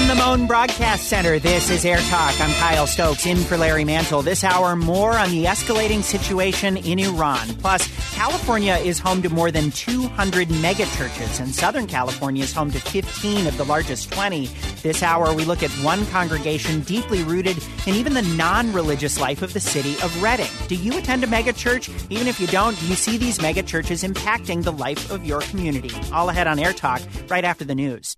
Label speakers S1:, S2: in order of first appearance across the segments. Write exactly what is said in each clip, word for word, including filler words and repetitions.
S1: From the Moan Broadcast Center, this is Air Talk. I'm Kyle Stokes, in for Larry Mantle. This hour, more on the escalating situation in Iran. Plus, California is home to more than two hundred megachurches, and Southern California is home to fifteen of the largest twenty. This hour, we look at one congregation deeply rooted in even the non-religious life of the city of Redding. Do you attend a megachurch? Even if you don't, do you see these megachurches impacting the life of your community? All ahead on Air Talk, right after the news.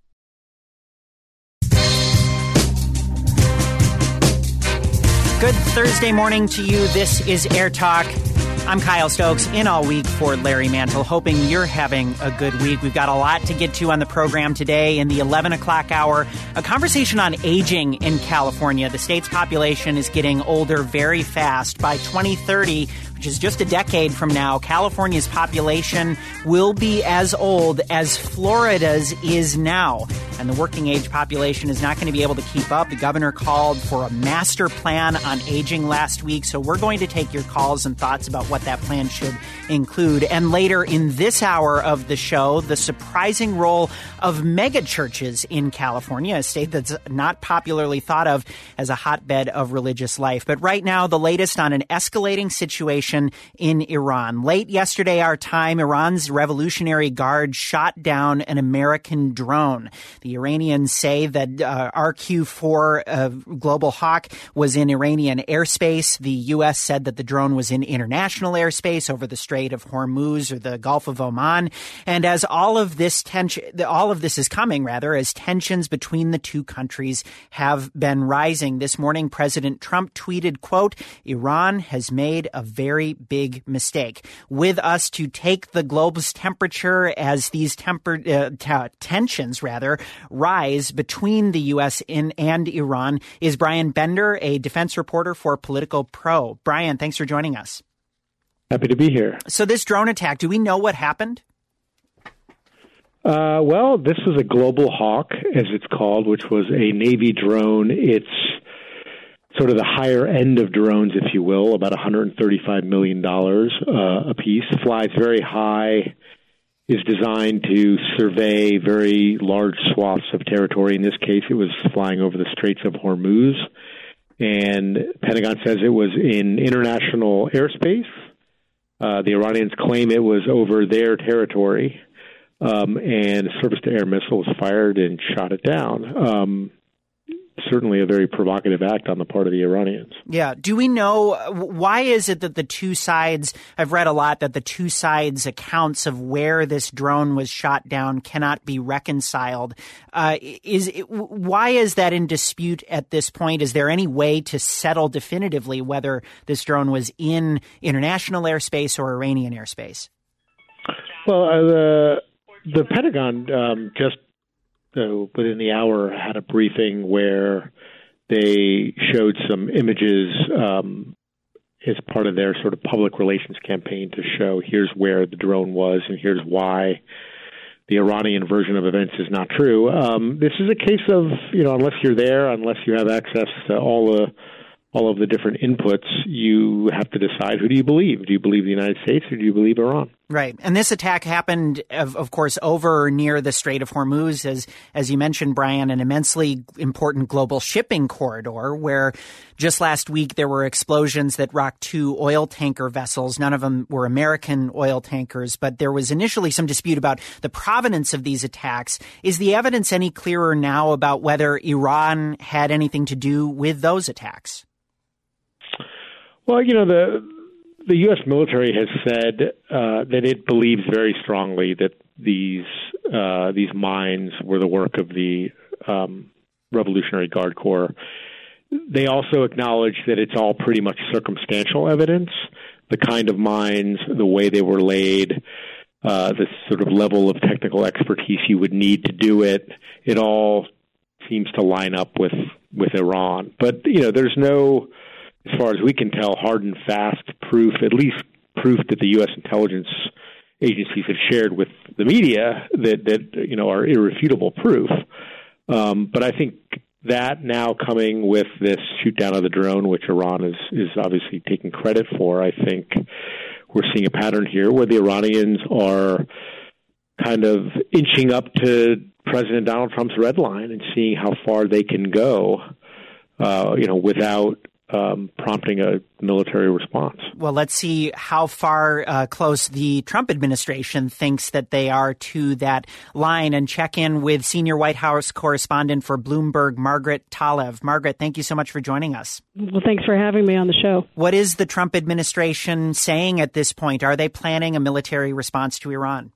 S1: Good Thursday morning to you. This is Air Talk. I'm Kyle Stokes, in all week for Larry Mantle, hoping you're having a good week. We've got a lot to get to on the program today. In the eleven o'clock hour, a conversation on aging in California. The state's population is getting older very fast. By twenty thirty, which is just a decade from now, California's population will be as old as Florida's is now. And the working age population is not going to be able to keep up. The governor called for a master plan on aging last week. So we're going to take your calls and thoughts about what that plan should include. And later in this hour of the show, the surprising role of megachurches in California, a state that's not popularly thought of as a hotbed of religious life. But right now, the latest on an escalating situation in Iran. Late yesterday, our time, Iran's Revolutionary Guard shot down an American drone. The Iranians say that uh, R Q four uh, Global Hawk was in Iranian airspace. The U S said that the drone was in international airspace over the Strait of Hormuz or the Gulf of Oman. And as all of this tension, all of this is coming, rather, as tensions between the two countries have been rising. This morning, President Trump tweeted, quote, "Iran has made a very big mistake." With us to take the globe's temperature as these temper, uh, t- tensions, rather, rise between the U S in, and Iran is Brian Bender, a defense reporter for Politico Pro. Brian, thanks for joining us.
S2: Happy to be here.
S1: So this drone attack, do we know what happened?
S2: Uh, well, this was a Global Hawk, as it's called, which was a Navy drone. It's sort of the higher end of drones, if you will, about one hundred thirty-five million dollars uh, a piece. Flies very high, is designed to survey very large swaths of territory. In this case, it was flying over the Straits of Hormuz. And Pentagon says it was in international airspace. Uh, the Iranians claim it was over their territory. Um, and a surface-to-air missile was fired and shot it down. Um, certainly a very provocative act on the part of the Iranians.
S1: Yeah. Do we know, why is it that the two sides, I've read a lot that the two sides' accounts of where this drone was shot down cannot be reconciled. Uh, is it, why is that in dispute at this point? Is there any way to settle definitively whether this drone was in international airspace or Iranian airspace?
S2: Well, uh, the, the Pentagon um, just So within the hour, had a briefing where they showed some images um, as part of their sort of public relations campaign to show here's where the drone was and here's why the Iranian version of events is not true. Um, this is a case of, you know, unless you're there, unless you have access to all the all of the different inputs, you have to decide, who do you believe? Do you believe the United States or do you believe Iran?
S1: Right. And this attack happened, of, of course, over near the Strait of Hormuz, as as you mentioned, Brian, an immensely important global shipping corridor where just last week there were explosions that rocked two oil tanker vessels. None of them were American oil tankers, but there was initially some dispute about the provenance of these attacks. Is the evidence any clearer now about whether Iran had anything to do with those attacks?
S2: Well, you know, the the U S military has said uh, that it believes very strongly that these uh, these mines were the work of the um, Revolutionary Guard Corps. They also acknowledge that it's all pretty much circumstantial evidence, the kind of mines, the way they were laid, uh, the sort of level of technical expertise you would need to do it. It all seems to line up with, with Iran. But, you know, there's no, as far as we can tell, hard and fast proof, at least proof that the U S intelligence agencies have shared with the media that, that you know, are irrefutable proof. Um, but I think that now coming with this shoot down of the drone, which Iran is, is obviously taking credit for, I think we're seeing a pattern here where the Iranians are kind of inching up to President Donald Trump's red line and seeing how far they can go, uh, you know, without um, prompting a military response.
S1: Well, let's see how far uh, close the Trump administration thinks that they are to that line, and check in with senior White House correspondent for Bloomberg, Margaret Talev. Margaret, thank you so much for joining us.
S3: Well, thanks for having me on the show.
S1: What is the Trump administration saying at this point? Are they planning a military response to Iran?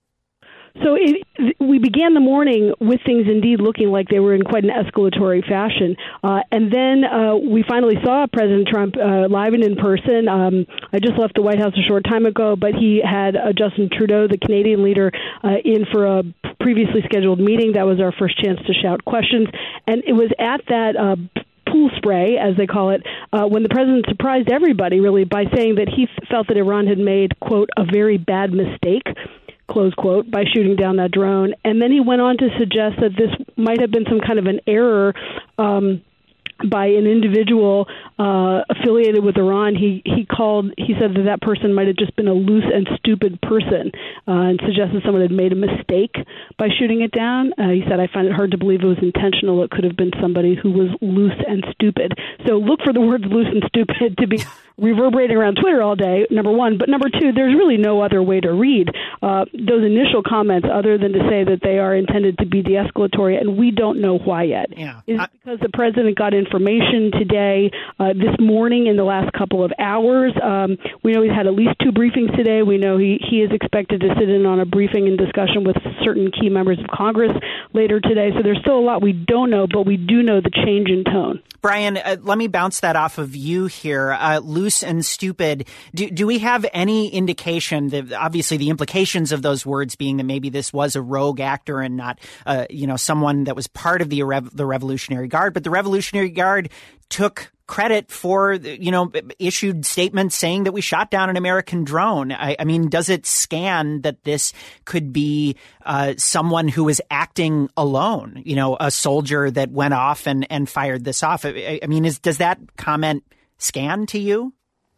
S3: So it, we began the morning with things indeed looking like they were in quite an escalatory fashion. Uh, and then uh, we finally saw President Trump uh, live and in person. Um, I just left the White House a short time ago, but he had uh, Justin Trudeau, the Canadian leader, uh, in for a previously scheduled meeting. That was our first chance to shout questions. And it was at that uh, pool spray, as they call it, uh, when the president surprised everybody, really, by saying that he felt that Iran had made, quote, a very bad mistake, close quote, by shooting down that drone. And then he went on to suggest that this might have been some kind of an error um, by an individual uh, affiliated with Iran. He he called, he said that that person might have just been a loose and stupid person uh, and suggested someone had made a mistake by shooting it down. Uh, he said, I find it hard to believe it was intentional. It could have been somebody who was loose and stupid. So look for the words loose and stupid to be reverberating around Twitter all day, number one. But number two, there's really no other way to read uh, those initial comments other than to say that they are intended to be de-escalatory, and we don't know why yet.
S1: Yeah.
S3: Is it because the president got information today, uh, this morning, in the last couple of hours? Um, we know he's had at least two briefings today. We know he, he is expected to sit in on a briefing and discussion with certain key members of Congress later today. So there's still a lot we don't know, but we do know the change in tone.
S1: Brian, uh, let me bounce that off of you here. Uh, loose and stupid. Do, do we have any indication that obviously the implications of those words being that maybe this was a rogue actor and not, uh, you know, someone that was part of the the Revolutionary Guard, but the Revolutionary Guard took credit for, you know, issued statements saying that we shot down an American drone. I, I mean, does it scan that this could be uh, someone who was acting alone, you know, a soldier that went off and, and fired this off? I, I mean, is, does that comment scan to you?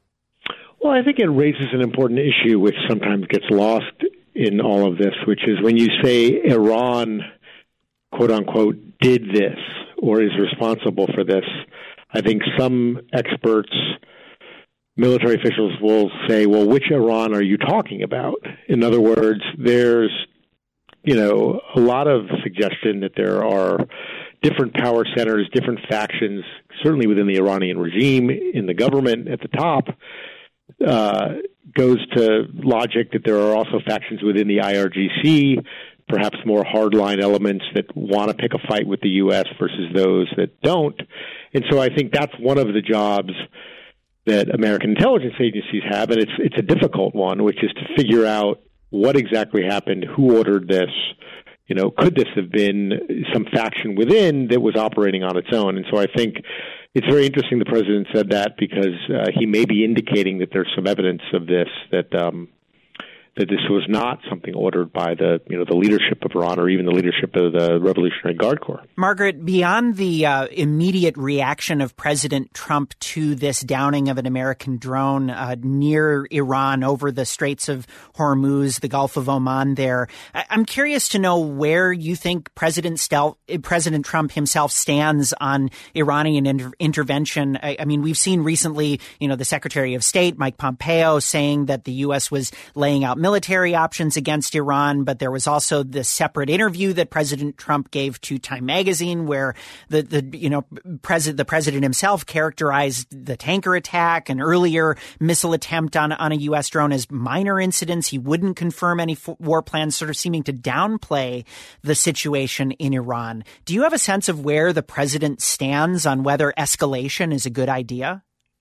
S2: Well, I think it raises an important issue which sometimes gets lost in all of this, which is when you say Iran, quote unquote, did this or is responsible for this, I think some experts, military officials will say, well, which Iran are you talking about? In other words, there's, you know, a lot of suggestion that there are different power centers, different factions, certainly within the Iranian regime, in the government at the top. Uh, goes to logic that there are also factions within the I R G C, perhaps more hardline elements that want to pick a fight with the U S versus those that don't. And so I think that's one of the jobs that American intelligence agencies have, and it's it's a difficult one, which is to figure out what exactly happened, who ordered this, you know, could this have been some faction within that was operating on its own? And so I think it's very interesting the president said that because uh, he may be indicating that there's some evidence of this, that um, that this was not something ordered by the, you know, the leadership of Iran or even the leadership of the Revolutionary Guard Corps.
S1: Margaret, beyond the uh, immediate reaction of President Trump to this downing of an American drone uh, near Iran over the Straits of Hormuz, the Gulf of Oman there, I- I'm curious to know where you think President, Stel- President Trump himself stands on Iranian inter- intervention. I-, I mean, we've seen recently, you know, the Secretary of State, Mike Pompeo, saying that the U S was laying out military options against Iran, but there was also this separate interview that President Trump gave to Time Magazine, where the, the you know president the president himself characterized the tanker attack, an earlier missile attempt on on a U S drone, as minor incidents. He wouldn't confirm any f- war plans, sort of seeming to downplay the situation in Iran. Do you have a sense of where the president stands on whether escalation is a good idea?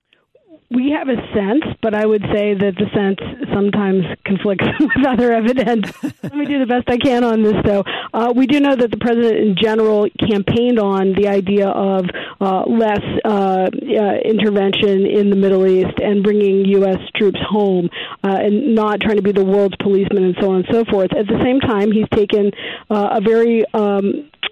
S3: We have a sense, but I would say that the sense sometimes conflicts with other evidence. Let me do the best I can on this, though. Uh, we do know that the president in general campaigned on the idea of uh, less uh, uh, intervention in the Middle East and bringing U S troops home uh, and not trying to be the world's policeman and so on and so forth. At the same time, he's taken uh, a very... Um,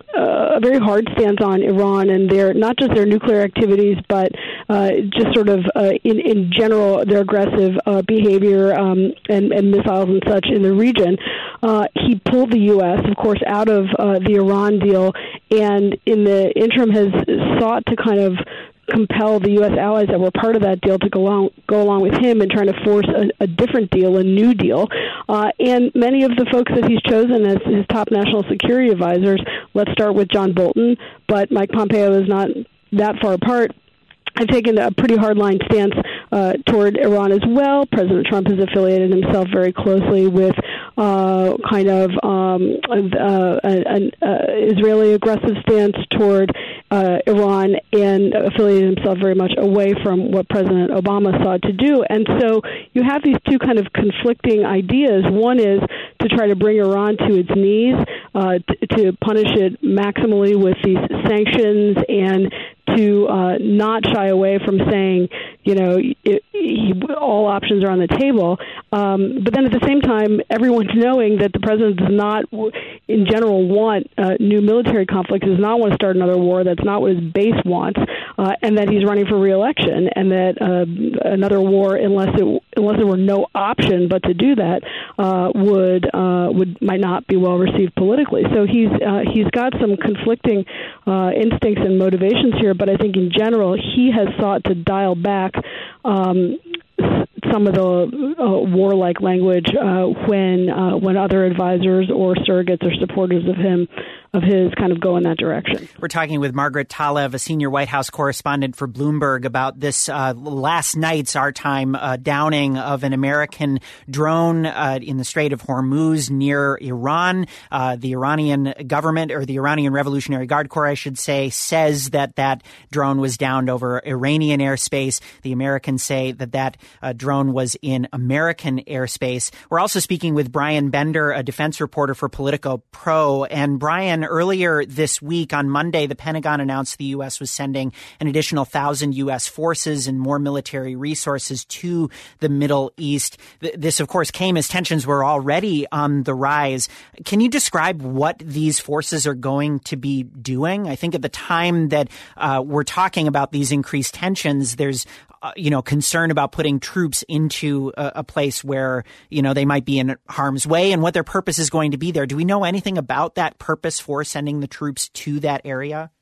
S3: a very hard stance on Iran and their not just their nuclear activities, but uh, just sort of uh, in in general their aggressive uh, behavior um, and, and missiles and such in the region. Uh, he pulled the U S, of course, out of uh, the Iran deal, and in the interim has sought to kind of compel the U S allies that were part of that deal to go along, go along with him in trying to force a, a different deal, a new deal. Uh, and many of the folks that he's chosen as his top national security advisors, let's start with John Bolton, but Mike Pompeo is not that far apart, have taken a pretty hardline stance uh, toward Iran as well. President Trump has affiliated himself very closely with uh, kind of um, uh, an uh, Israeli aggressive stance toward uh, Iran and affiliated himself very much away from what President Obama sought to do. And so you have these two kind of conflicting ideas. One is to try to bring Iran to its knees, uh, t- to punish it maximally with these sanctions and to uh, not shy away from saying, you know, it, he, all options are on the table. Um, but then at the same time, everyone's knowing that the president does not, in general, want uh, new military conflicts, does not want to start another war. That's not what his base wants, uh, and that he's running for re-election, and that uh, another war, unless it unless there were no option but to do that, uh, would uh, would might not be well received politically. So he's uh, he's got some conflicting uh, instincts and motivations here. But I think in general, he has sought to dial back um, some of the uh, warlike language uh, when uh, when other advisors or surrogates or supporters of him of his kind of go in that direction.
S1: We're talking with Margaret Talev, a senior White House correspondent for Bloomberg, about this uh, last night's, our time, uh, downing of an American drone uh, in the Strait of Hormuz near Iran. Uh, the Iranian government, or the Iranian Revolutionary Guard Corps, I should say, says that that drone was downed over Iranian airspace. The Americans say that that uh, drone was in American airspace. We're also speaking with Brian Bender, a defense reporter for Politico Pro. And Brian, earlier this week on Monday, the Pentagon announced the U S was sending an additional thousand U S forces and more military resources to the Middle East. This, of course, came as tensions were already on the rise. Can you describe what these forces are going to be doing? I think at the time that uh, we're talking about these increased tensions, there's Uh, you know, concern about putting troops into a, a place where, you know, they might be in harm's way and what their purpose is going to be there. Do we know anything about that purpose for sending the troops to that area?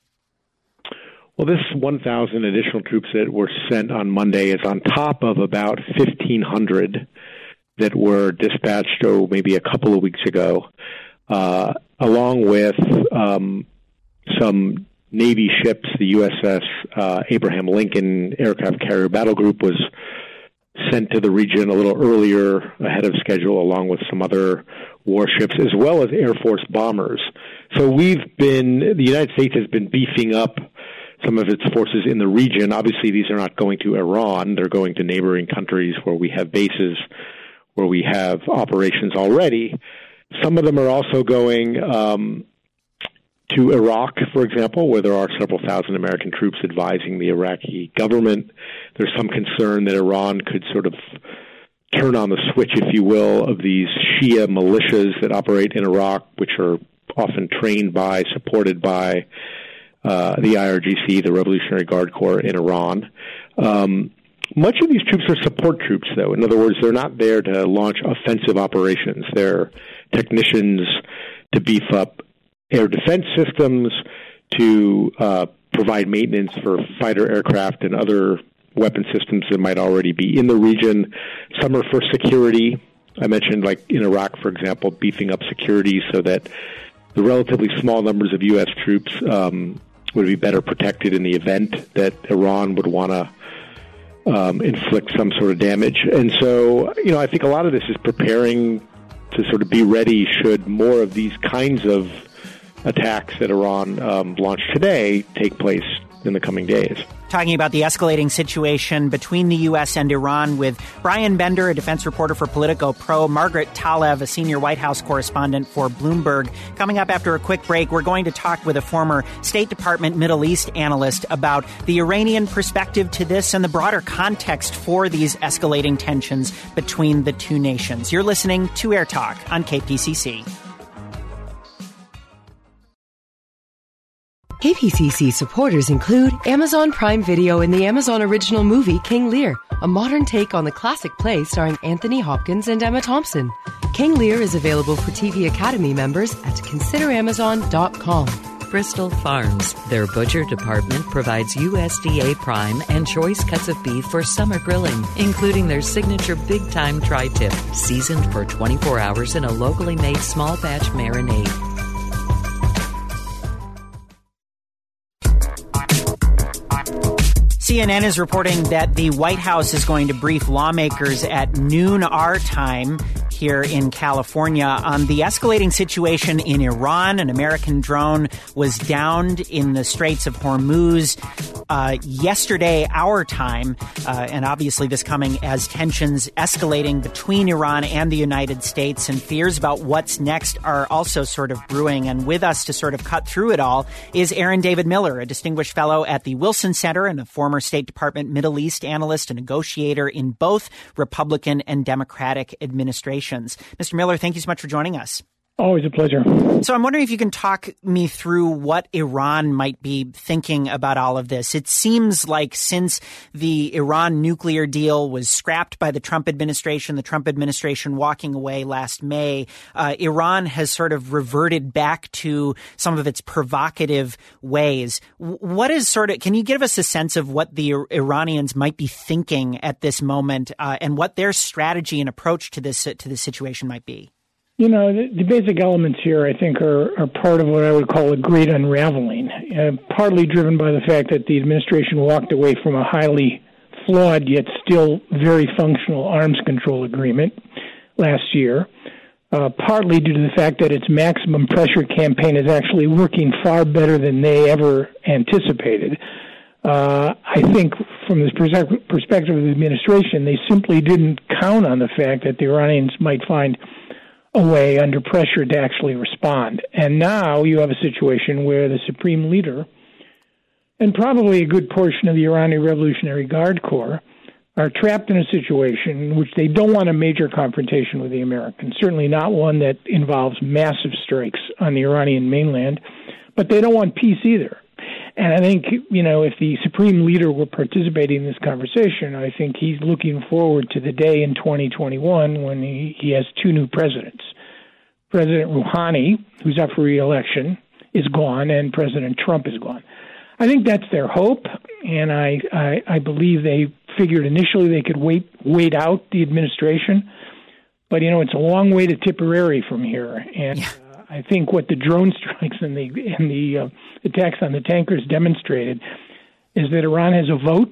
S2: Well, this one thousand additional troops that were sent on Monday is on top of about fifteen hundred that were dispatched oh, maybe a couple of weeks ago, uh, along with um, some Navy ships. The U S S uh, Abraham Lincoln Aircraft Carrier Battle Group was sent to the region a little earlier, ahead of schedule, along with some other warships, as well as Air Force bombers. So we've been, the United States has been beefing up some of its forces in the region. Obviously, these are not going to Iran. They're going to neighboring countries where we have bases, where we have operations already. Some of them are also going um, to Iraq, for example, where there are several thousand American troops advising the Iraqi government. There's some concern that Iran could sort of turn on the switch, if you will, of these Shia militias that operate in Iraq, which are often trained by, supported by uh, the I R G C, the Revolutionary Guard Corps in Iran. Um, much of these troops are support troops, though. In other words, they're not there to launch offensive operations. They're technicians to beef up air defense systems, to uh, provide maintenance for fighter aircraft and other weapon systems that might already be in the region. Some are for security. I mentioned, like in Iraq, for example, beefing up security so that the relatively small numbers of U S troops um, would be better protected in the event that Iran would want to um, inflict some sort of damage. And so, you know, I think a lot of this is preparing to sort of be ready should more of these kinds of attacks that Iran um, launched today take place in the coming days.
S1: Talking about the escalating situation between the U S and Iran with Brian Bender, a defense reporter for Politico Pro, Margaret Talev, a senior White House correspondent for Bloomberg. Coming up after a quick break, we're going to talk with a former State Department Middle East analyst about the Iranian perspective to this and the broader context for these escalating tensions between the two nations. You're listening to Air Talk on K P C C.
S4: K P C C supporters include Amazon Prime Video and the Amazon original movie King Lear, a modern take on the classic play starring Anthony Hopkins and Emma Thompson. King Lear is available for T V Academy members at consider amazon dot com.
S5: Bristol Farms. Their butcher department provides U S D A prime and choice cuts of beef for summer grilling, including their signature Big Time Tri-Tip, seasoned for twenty-four hours in a locally made small batch marinade.
S1: C N N is reporting that the White House is going to brief lawmakers at noon our time here in California on the escalating situation in Iran. An American drone was downed in the Straits of Hormuz uh, yesterday, our time, uh, and obviously this coming as tensions escalating between Iran and the United States, and fears about what's next are also sort of brewing. And with us to sort of cut through it all is Aaron David Miller, a distinguished fellow at the Wilson Center and a former State Department Middle East analyst and negotiator in both Republican and Democratic administrations. Mister Miller, thank you so much for joining us.
S6: Always a pleasure.
S1: So I'm wondering if you can talk me through what Iran might be thinking about all of this. It seems like since the Iran nuclear deal was scrapped by the Trump administration, the Trump administration walking away last May, uh, Iran has sort of reverted back to some of its provocative ways. What is sort of, can you give us a sense of what the Iranians might be thinking at this moment uh, and what their strategy and approach to this, to this situation might be?
S6: You know, the, the basic elements here, I think, are, are part of what I would call a great unraveling, uh, partly driven by the fact that the administration walked away from a highly flawed yet still very functional arms control agreement last year, uh, partly due to the fact that its maximum pressure campaign is actually working far better than they ever anticipated. Uh, I think from the perspective of the administration, they simply didn't count on the fact that the Iranians might find a way under pressure to actually respond. And now you have a situation where the supreme leader and probably a good portion of the Iranian Revolutionary Guard Corps are trapped in a situation in which they don't want a major confrontation with the Americans, certainly not one that involves massive strikes on the Iranian mainland, but they don't want peace either. And I think, you know, if the supreme leader were participating in this conversation, I think he's looking forward to the day in twenty twenty-one when he, he has two new presidents. President Rouhani, who's up for re-election, is gone, and President Trump is gone. I think that's their hope, and I, I, I believe they figured initially they could wait wait out the administration. But, you know, it's a long way to Tipperary from here, and yeah. uh, I think what the drone strikes and the and the uh, attacks on the tankers demonstrated is that Iran has a vote,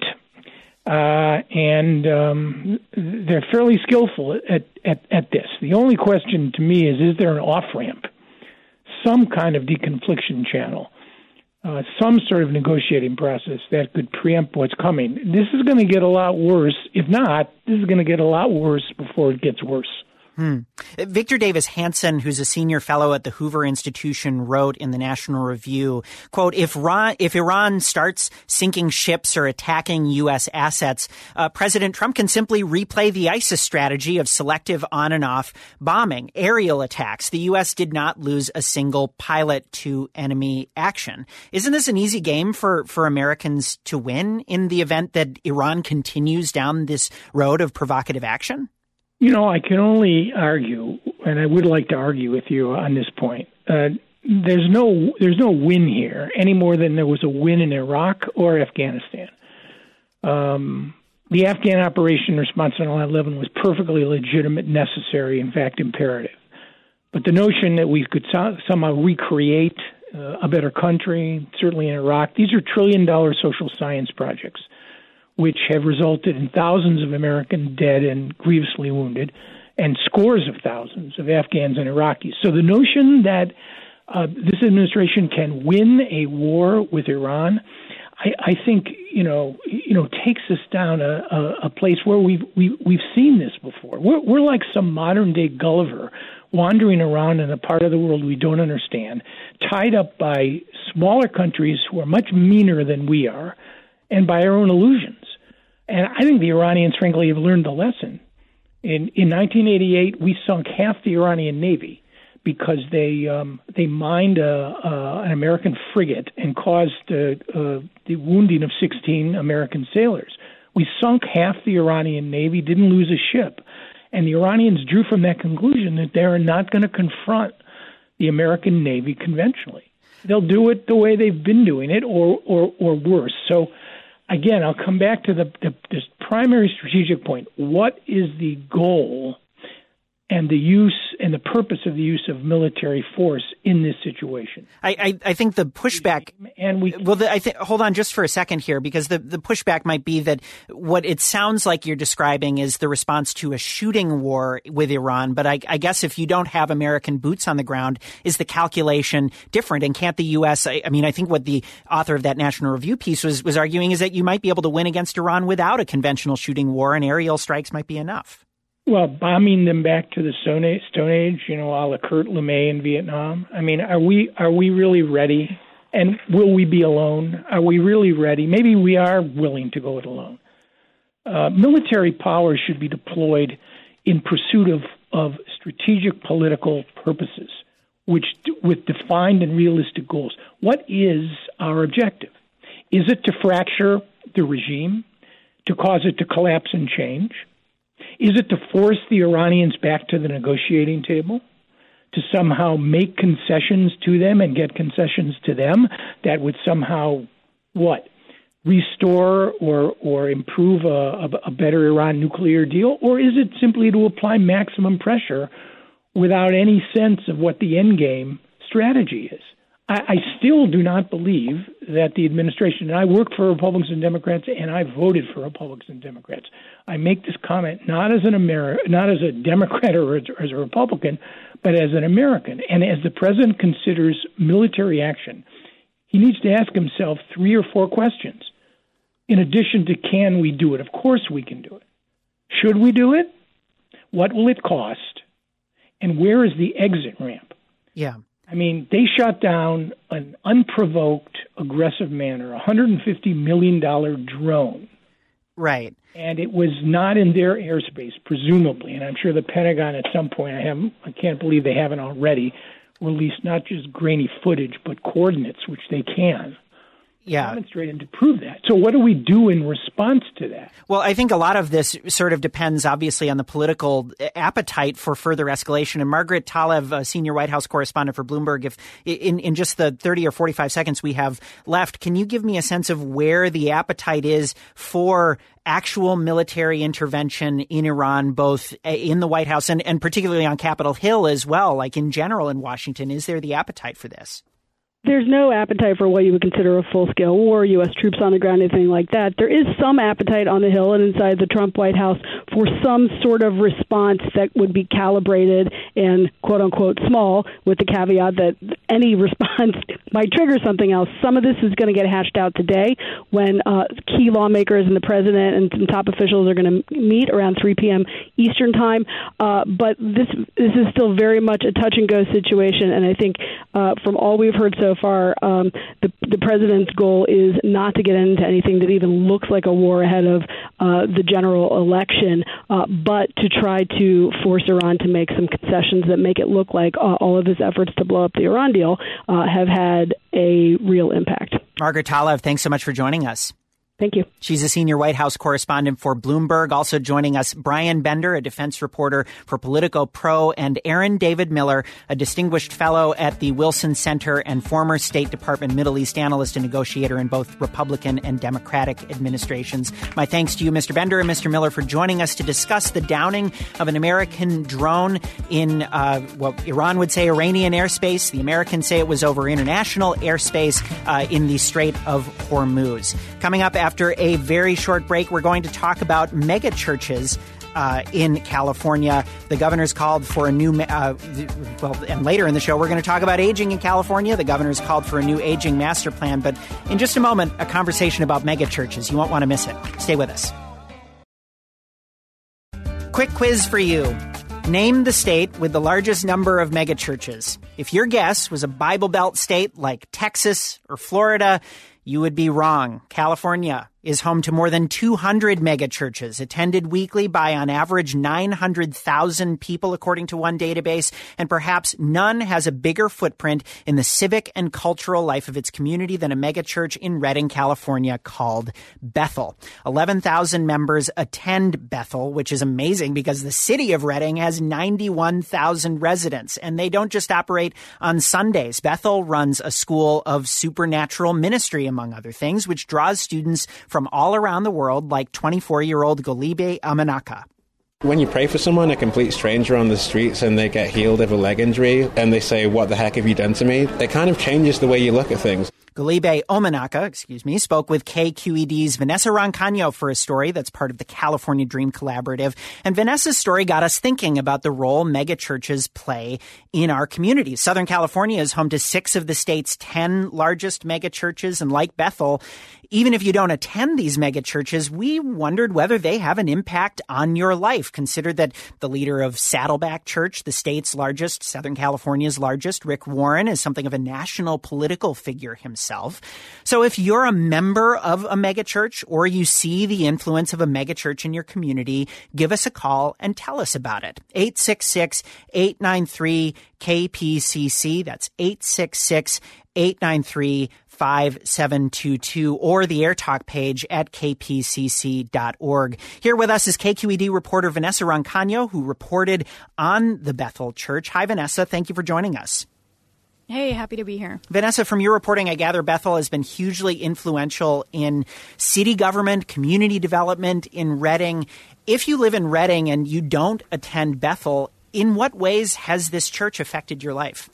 S6: uh, and um, they're fairly skillful at, at, at this. The only question to me is, is there an off-ramp, some kind of deconfliction channel, uh, some sort of negotiating process that could preempt what's coming? This is going to get a lot worse. If not, this is going to get a lot worse before it gets worse.
S1: Hmm. Victor Davis Hanson, who's a senior fellow at the Hoover Institution, wrote in the National Review, quote, if Iran, if Iran starts sinking ships or attacking U S assets, uh, President Trump can simply replay the ISIS strategy of selective on and off bombing, aerial attacks. The U S did not lose a single pilot to enemy action. Isn't this an easy game for, for Americans to win in the event that Iran continues down this road of provocative action?
S6: You know, I can only argue, and I would like to argue with you on this point. Uh, there's no there's no win here any more than there was a win in Iraq or Afghanistan. Um, the Afghan operation in response to nine eleven was perfectly legitimate, necessary, in fact, imperative. But the notion that we could so- somehow recreate uh, a better country, certainly in Iraq, these are trillion-dollar social science projects, which have resulted in thousands of Americans dead and grievously wounded, and scores of thousands of Afghans and Iraqis. So the notion that uh, this administration can win a war with Iran, I, I think, you know, you know, takes us down a, a, a place where we've we, we've seen this before. We're, we're like some modern day Gulliver wandering around in a part of the world we don't understand, tied up by smaller countries who are much meaner than we are, and by our own illusions. And I think the Iranians, frankly, have learned the lesson. In in nineteen eighty-eight, we sunk half the Iranian Navy because they um, they mined a, uh, an American frigate and caused uh, uh, the wounding of sixteen American sailors. We sunk half the Iranian Navy, didn't lose a ship. And the Iranians drew from that conclusion that they're not going to confront the American Navy conventionally. They'll do it the way they've been doing it, or or, or worse. So, again, I'll come back to the, the this primary strategic point. What is the goal and the use and the purpose of the use of military force in this situation?
S1: I, I, I think the pushback,
S6: and we
S1: well, the, I think hold on just for a second here, because the, the pushback might be that what it sounds like you're describing is the response to a shooting war with Iran. But I, I guess if you don't have American boots on the ground, is the calculation different? And can't the U S? I, I mean, I think what the author of that National Review piece was was arguing is that you might be able to win against Iran without a conventional shooting war, and aerial strikes might be enough.
S6: Well, bombing them back to the Stone Age, Stone Age, you know, a la Kurt LeMay in Vietnam. I mean, are we are we really ready? And will we be alone? Are we really ready? Maybe we are willing to go it alone. Uh, military power should be deployed in pursuit of, of strategic political purposes, which with defined and realistic goals. What is our objective? Is it to fracture the regime, to cause it to collapse and change? Is it to force the Iranians back to the negotiating table, to somehow make concessions to them and get concessions to them that would somehow, what, restore or or improve a, a, a better Iran nuclear deal? Or is it simply to apply maximum pressure without any sense of what the end game strategy is? I, I still do not believe that the administration, and I work for Republicans and Democrats, and I voted for Republicans and Democrats. I make this comment not as an Ameri- not as a Democrat or as, or as a Republican, but as an American. And as the president considers military action, he needs to ask himself three or four questions. In addition to, can we do it? Of course we can do it. Should we do it? What will it cost? And where is the exit ramp?
S1: Yeah.
S6: I mean, they shot down an unprovoked, aggressive manner, a one hundred fifty million dollars drone.
S1: Right.
S6: And it was not in their airspace, presumably. And I'm sure the Pentagon at some point, I haven't, I can't believe they haven't already released not just grainy footage, but coordinates, which they can.
S1: Yeah.
S6: Demonstrate and to prove that. So what do we do in response to that?
S1: Well, I think a lot of this sort of depends, obviously, on the political appetite for further escalation. And Margaret Talev, a senior White House correspondent for Bloomberg, if in, in just the thirty or forty-five seconds we have left, can you give me a sense of where the appetite is for actual military intervention in Iran, both in the White House and, and particularly on Capitol Hill as well, like in general in Washington? Is there the appetite for this?
S3: There's no appetite for what you would consider a full-scale war, U S troops on the ground, anything like that. There is some appetite on the Hill and inside the Trump White House for some sort of response that would be calibrated and quote-unquote small, with the caveat that any response might trigger something else. Some of this is going to get hashed out today when uh, key lawmakers and the president and some top officials are going to meet around three p.m. Eastern time. Uh, but this this is still very much a touch-and-go situation, and I think uh, from all we've heard so far, um, the, the president's goal is not to get into anything that even looks like a war ahead of uh, the general election, uh, but to try to force Iran to make some concessions that make it look like uh, all of his efforts to blow up the Iran deal uh, have had a real impact.
S1: Margaret Talev, thanks so much for joining us.
S3: Thank you.
S1: She's a senior White House correspondent for Bloomberg. Also joining us, Brian Bender, a defense reporter for Politico Pro, and Aaron David Miller, a distinguished fellow at the Wilson Center and former State Department Middle East analyst and negotiator in both Republican and Democratic administrations. My thanks to you, Mister Bender and Mister Miller, for joining us to discuss the downing of an American drone in uh, what Iran would say Iranian airspace. The Americans say it was over international airspace uh, in the Strait of Hormuz. Coming up after After a very short break, we're going to talk about mega churches uh, in California. The governor's called for a new, uh, well, and later in the show, we're going to talk about aging in California. The governor's called for a new aging master plan. But in just a moment, a conversation about mega churches. You won't want to miss it. Stay with us. Quick quiz for you. Name the state with the largest number of mega churches. If your guess was a Bible Belt state like Texas or Florida, you would be wrong. California is home to more than two hundred megachurches, attended weekly by on average nine hundred thousand people, according to one database, and perhaps none has a bigger footprint in the civic and cultural life of its community than a megachurch in Redding, California, called Bethel. eleven thousand members attend Bethel, which is amazing because the city of Redding has ninety-one thousand residents, and they don't just operate on Sundays. Bethel runs a school of supernatural ministry, among other things, which draws students from all around the world, like twenty-four-year-old Golibe Amanaka.
S7: When you pray for someone, a complete stranger on the streets, and they get healed of a leg injury, and they say, "What the heck have you done to me?" it kind of changes the way you look at things.
S1: Golibe Omanaka, excuse me, spoke with K Q E D's Vanessa Roncaño for a story that's part of the California Dream Collaborative. And Vanessa's story got us thinking about the role megachurches play in our communities. Southern California is home to six of the state's ten largest megachurches. And like Bethel, even if you don't attend these megachurches, we wondered whether they have an impact on your life. Consider that the leader of Saddleback Church, the state's largest, Southern California's largest, Rick Warren, is something of a national political figure himself. So if you're a member of a megachurch or you see the influence of a megachurch in your community, give us a call and tell us about it. eight six six, eight nine three, K P C C. That's eight six six, eight nine three, five seven two two, or the AirTalk page at k p c c dot org. Here with us is K Q E D reporter Vanessa Roncaño, who reported on the Bethel Church. Hi, Vanessa. Thank you for joining us.
S8: Hey, happy to be here.
S1: Vanessa, from your reporting, I gather Bethel has been hugely influential in city government, community development in Redding. If you live in Redding and you don't attend Bethel, in what ways has this church affected your life?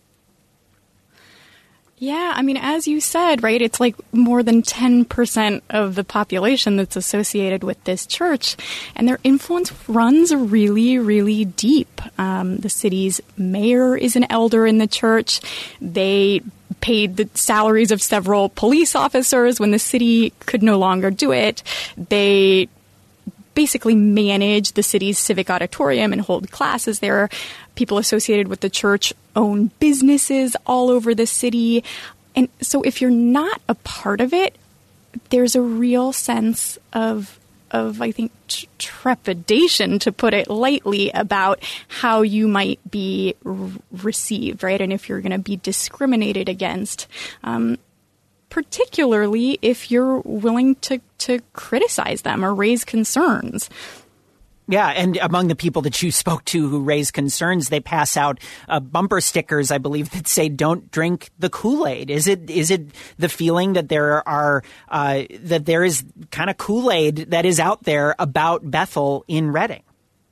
S8: Yeah, I mean, as you said, right, it's like more than ten percent of the population that's associated with this church, and their influence runs really, really deep. Um, the city's mayor is an elder in the church. They paid the salaries of several police officers when the city could no longer do it. They basically manage the city's civic auditorium and hold classes there. People associated with the church own businesses all over the city. And so if you're not a part of it, there's a real sense of, of I think, t- trepidation, to put it lightly, about how you might be r- received, right? And if you're going to be discriminated against, um, particularly if you're willing to, to criticize them or raise concerns.
S1: Yeah, and among the people that you spoke to who raise concerns, they pass out uh, bumper stickers, I believe, that say "Don't drink the Kool-Aid." Is it is it the feeling that there are uh, that there is kind of Kool-Aid that is out there about Bethel in Redding?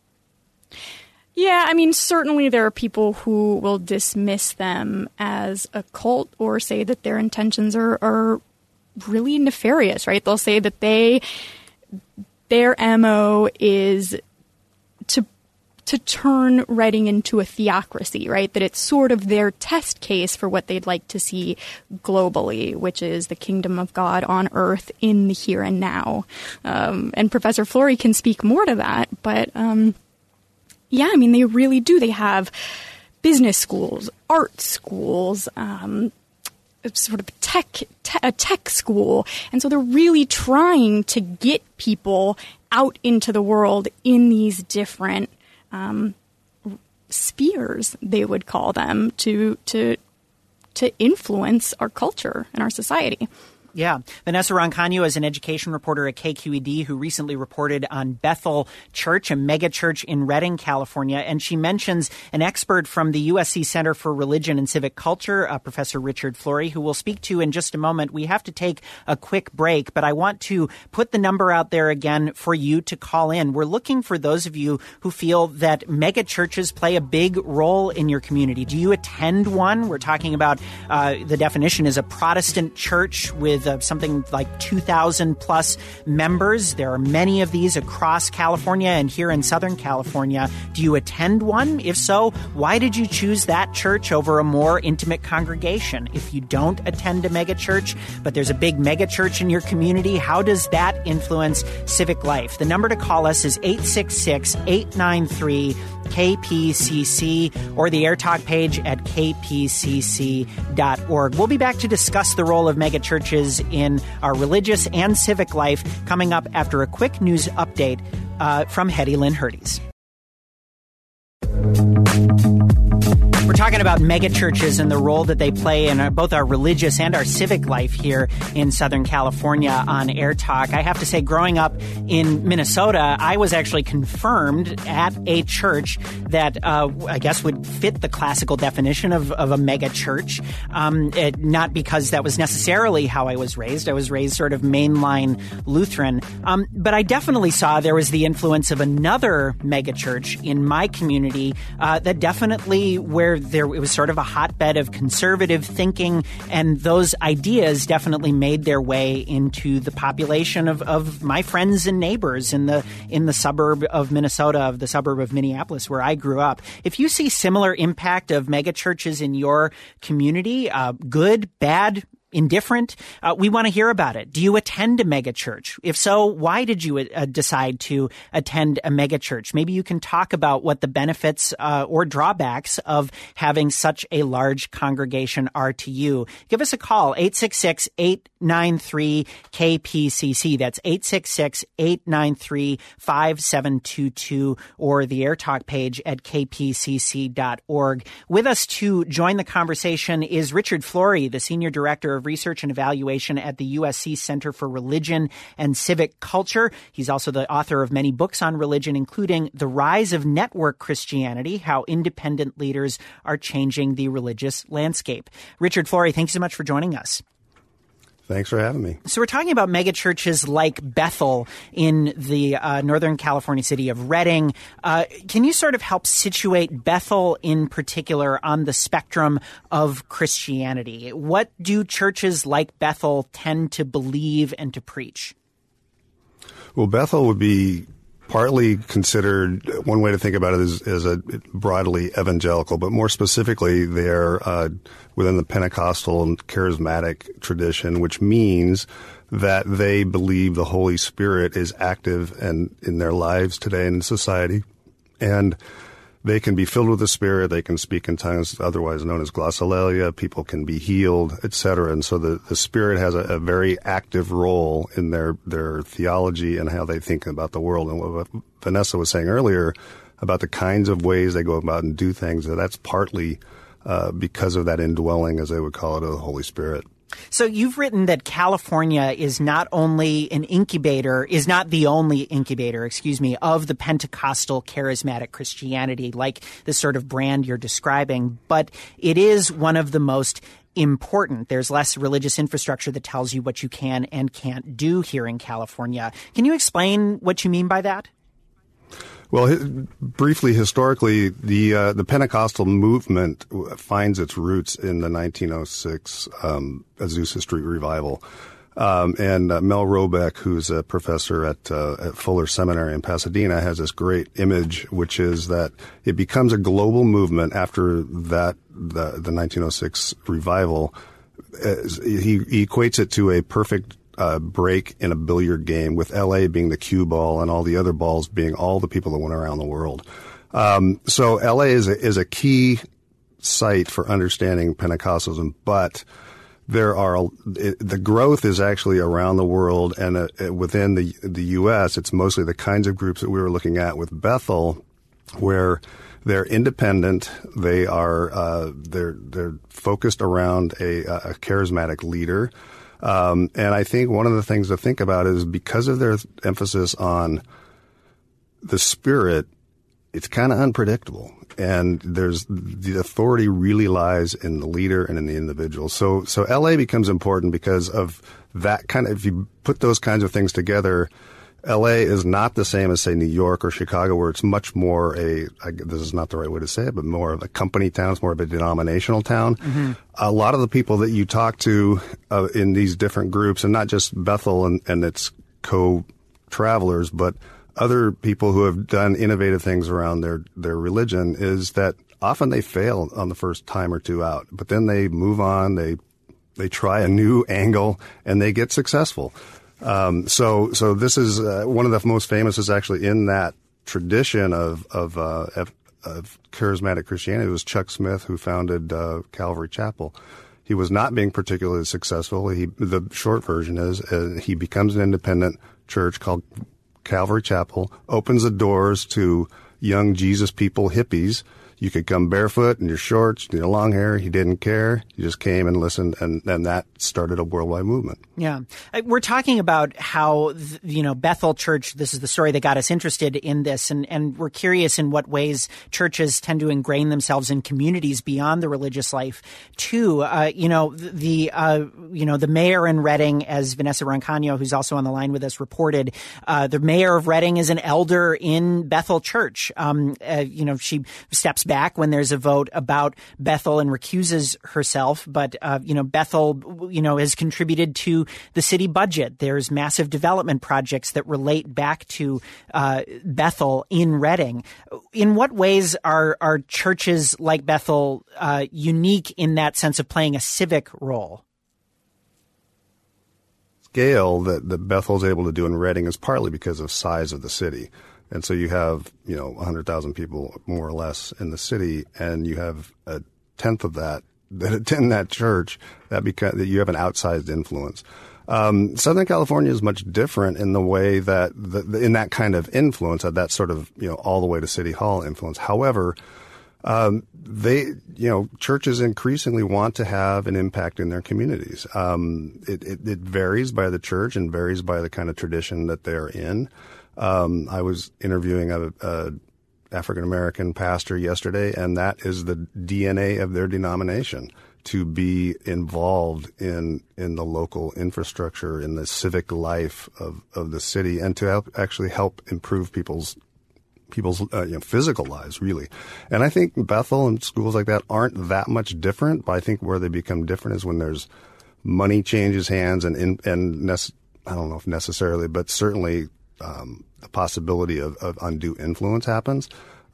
S8: Yeah, I mean, certainly there are people who will dismiss them as a cult or say that their intentions are, are really nefarious, right? They'll say that they their M O is to to turn Redding into a theocracy, right? That it's sort of their test case for what they'd like to see globally, which is the kingdom of God on earth in the here and now. Um, and Professor Flory can speak more to that, but um, yeah, I mean, they really do. They have business schools, art schools, um, sort of tech, te- a tech school. And so they're really trying to get people out into the world in these different um, spheres, they would call them, to to to influence our culture and our society.
S1: Yeah. Vanessa Roncaño is an education reporter at K Q E D who recently reported on Bethel Church, a mega church in Redding, California. And she mentions an expert from the U S C Center for Religion and Civic Culture, uh, Professor Richard Flory, who we'll speak to in just a moment. We have to take a quick break, but I want to put the number out there again for you to call in. We're looking for those of you who feel that mega churches play a big role in your community. Do you attend one? We're talking about uh, the definition is a Protestant church with Uh, something like two thousand plus members. There are many of these across California and here in Southern California. Do you attend one? If so, why did you choose that church over a more intimate congregation? If you don't attend a megachurch, but there's a big megachurch in your community, how does that influence civic life? The number to call us is eight six six, eight nine three, K P C C or the AirTalk page at k p c c dot org. We'll be back to discuss the role of megachurches in our religious and civic life coming up after a quick news update uh, from Hetty Lynn Hurdes. We're talking about megachurches and the role that they play in our, both our religious and our civic life here in Southern California on Air Talk. I have to say, growing up in Minnesota, I was actually confirmed at a church that uh, I guess would fit the classical definition of, of a megachurch. Um, it, not because that was necessarily how I was raised. I was raised sort of mainline Lutheran. Um, but I definitely saw there was the influence of another megachurch in my community uh, that definitely where there it was sort of a hotbed of conservative thinking, and those ideas definitely made their way into the population of, of my friends and neighbors in the in the suburb of Minnesota, of the suburb of Minneapolis, where I grew up. If you see similar impact of megachurches in your community, uh, good, bad, indifferent, uh, we want to hear about it. Do you attend a megachurch? If so, why did you uh, decide to attend a megachurch? Maybe you can talk about what the benefits uh, or drawbacks of having such a large congregation are to you. Give us a call, eight six six, eight nine three, K P C C. That's eight six six, eight nine three, five seven two two, or the AirTalk page at k p c c dot org. With us to join the conversation is Richard Flory, the Senior Director of Research and Evaluation at the U S C Center for Religion and Civic Culture. He's also the author of many books on religion, including The Rise of Network Christianity, How Independent Leaders Are Changing the Religious Landscape. Richard Flory, thanks so much for joining us.
S9: Thanks for having me.
S1: So we're talking about megachurches like Bethel in the uh, Northern California city of Redding. Uh, can you sort of help situate Bethel in particular on the spectrum of Christianity? What do churches like Bethel tend to believe and to preach?
S9: Well, Bethel would be partly considered, one way to think about it is, is a broadly evangelical, but more specifically, they're uh, within the Pentecostal and charismatic tradition, which means that they believe the Holy Spirit is active and in their lives today in society. And they can be filled with the Spirit. They can speak in tongues, otherwise known as glossolalia. People can be healed, et cetera. And so the, the Spirit has a, a very active role in their, their theology and how they think about the world. And what Vanessa was saying earlier about the kinds of ways they go about and do things, that's partly uh, because of that indwelling, as they would call it, of the Holy Spirit.
S1: So you've written that California is not only an incubator, is not the only incubator, excuse me, of the Pentecostal charismatic Christianity, like the sort of brand you're describing, but it is one of the most important. There's less religious infrastructure that tells you what you can and can't do here in California. Can you explain what you mean by that?
S9: Well, briefly, historically, the uh, the Pentecostal movement finds its roots in the nineteen oh six um, Azusa Street revival. Um, and uh, Mel Robeck, who's a professor at, uh, at Fuller Seminary in Pasadena, has this great image, which is that it becomes a global movement after that the, the nineteen oh six revival. He, he equates it to a perfect Uh, break in a billiard game, with L A being the cue ball and all the other balls being all the people that went around the world. Um, so L A is a, is a key site for understanding Pentecostalism, but there are it, the growth is actually around the world, and uh, within the the U S, it's mostly the kinds of groups that we were looking at with Bethel, where they're independent. They are uh, they're they're focused around a, a charismatic leader. Um, and I think one of the things to think about is because of their emphasis on the Spirit, it's kind of unpredictable. And there's the authority really lies in the leader and in the individual. So, so L A becomes important because of that kind of, if you put those kinds of things together, L A is not the same as, say, New York or Chicago, where it's much more a, I, this is not the right way to say it, but more of a company town. It's more of a denominational town. Mm-hmm. A lot of the people that you talk to uh, in these different groups, and not just Bethel and, and its co-travelers, but other people who have done innovative things around their, their religion, is that often they fail on the first time or two out, but then they move on, they, they try a new angle, and they get successful. Um, so, so this is, uh, one of the most famous is actually in that tradition of, of, uh, of charismatic Christianity. It was Chuck Smith who founded uh, Calvary Chapel. He was not being particularly successful. He, the short version is uh, he becomes an independent church called Calvary Chapel, opens the doors to young Jesus people, hippies. You could come barefoot in your shorts, your long hair. He didn't care. You just came and listened, and, and that started a worldwide movement.
S1: Yeah. We're talking about how, you know, Bethel Church, this is the story that got us interested in this, and, and we're curious in what ways churches tend to ingrain themselves in communities beyond the religious life, too. Uh, you know, the, uh, you know, the mayor in Redding, as Vanessa Roncano, who's also on the line with us, reported, uh, the mayor of Redding is an elder in Bethel Church. Um, uh, you know, she steps back when there's a vote about Bethel and recuses herself. But, uh, you know, Bethel, you know, has contributed to the city budget. There's massive development projects that relate back to uh, Bethel in Redding. In what ways are, are churches like Bethel uh, unique in that sense of playing a civic role?
S9: Scale that, that Bethel's able to do in Redding is partly because of size of the city. And so you have, you know, one hundred thousand people more or less in the city, and you have a tenth of that that attend that church, that because that you have an outsized influence. Um, Southern California is much different in the way that the, the, in that kind of influence, at that sort of, you know, all the way to City Hall influence. However, um, they, you know, churches increasingly want to have an impact in their communities. Um, it, it, it varies by the church and varies by the kind of tradition that they're in. Um, I was interviewing a, a African-American pastor yesterday, and that is the D N A of their denomination, to be involved in, in the local infrastructure, in the civic life of, of the city, and to help, actually help improve people's people's uh, you know, physical lives, really. And I think Bethel and schools like that aren't that much different, but I think where they become different is when there's money changes hands and, and, and nece- I don't know if necessarily, but certainly um, a possibility of, of undue influence happens.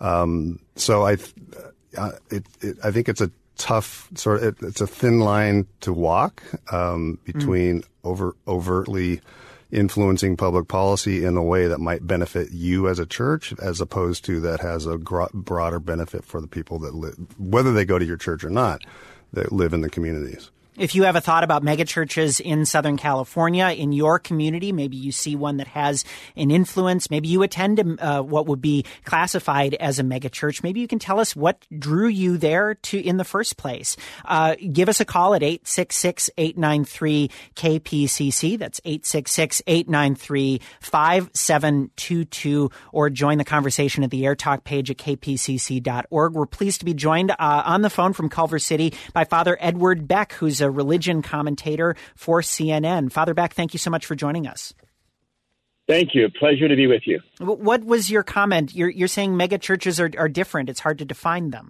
S9: Um, so I, uh, it, it, I think it's a tough sort of, it, it's a thin line to walk, um, between mm. over, overtly influencing public policy in a way that might benefit you as a church, as opposed to that has a gro- broader benefit for the people that live, whether they go to your church or not, that live in the communities.
S1: If you have a thought about megachurches in Southern California, in your community, maybe you see one that has an influence, maybe you attend uh, what would be classified as a megachurch, maybe you can tell us what drew you there to in the first place. Uh, give us a call at eight six six, eight nine three, K P C C. That's eight six six, eight nine three, five seven two two, or join the conversation at the AirTalk page at k p c c dot org. We're pleased to be joined uh, on the phone from Culver City by Father Edward Beck, who's a a religion commentator for C N N. Father Beck, thank you so much for joining us.
S10: Thank you. Pleasure to be with you.
S1: What was your comment? You're, you're saying mega churches are, are different. It's hard to define them.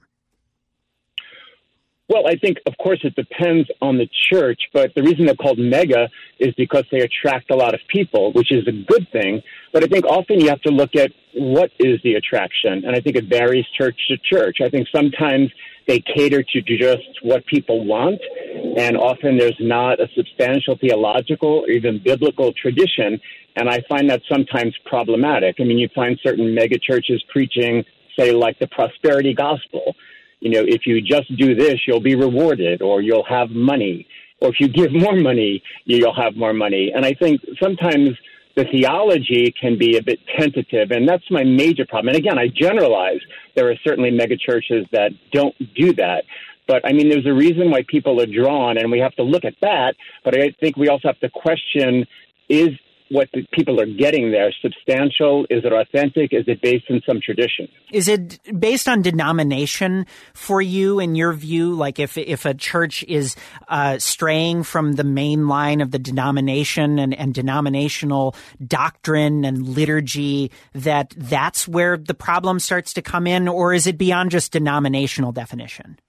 S10: Well, I think, of course, it depends on the church, but the reason they're called mega is because they attract a lot of people, which is a good thing. But I think often you have to look at what is the attraction, and I think it varies church to church. I think sometimes they cater to just what people want, and often there's not a substantial theological or even biblical tradition, and I find that sometimes problematic. I mean, you find certain mega churches preaching, say, like the prosperity gospel. You know, if you just do this, you'll be rewarded, or you'll have money, or if you give more money, you'll have more money. And I think sometimes the theology can be a bit tentative, and that's my major problem. And again, I generalize. There are certainly megachurches that don't do that. But, I mean, there's a reason why people are drawn, and we have to look at that. But I think we also have to question, is what the people are getting there substantial? Is it authentic? Is it based in some tradition?
S1: Is it based on denomination for you, in your view? Like if if a church is uh, straying from the main line of the denomination and, and denominational doctrine and liturgy, that that's where the problem starts to come in? Or is it beyond just denominational definition?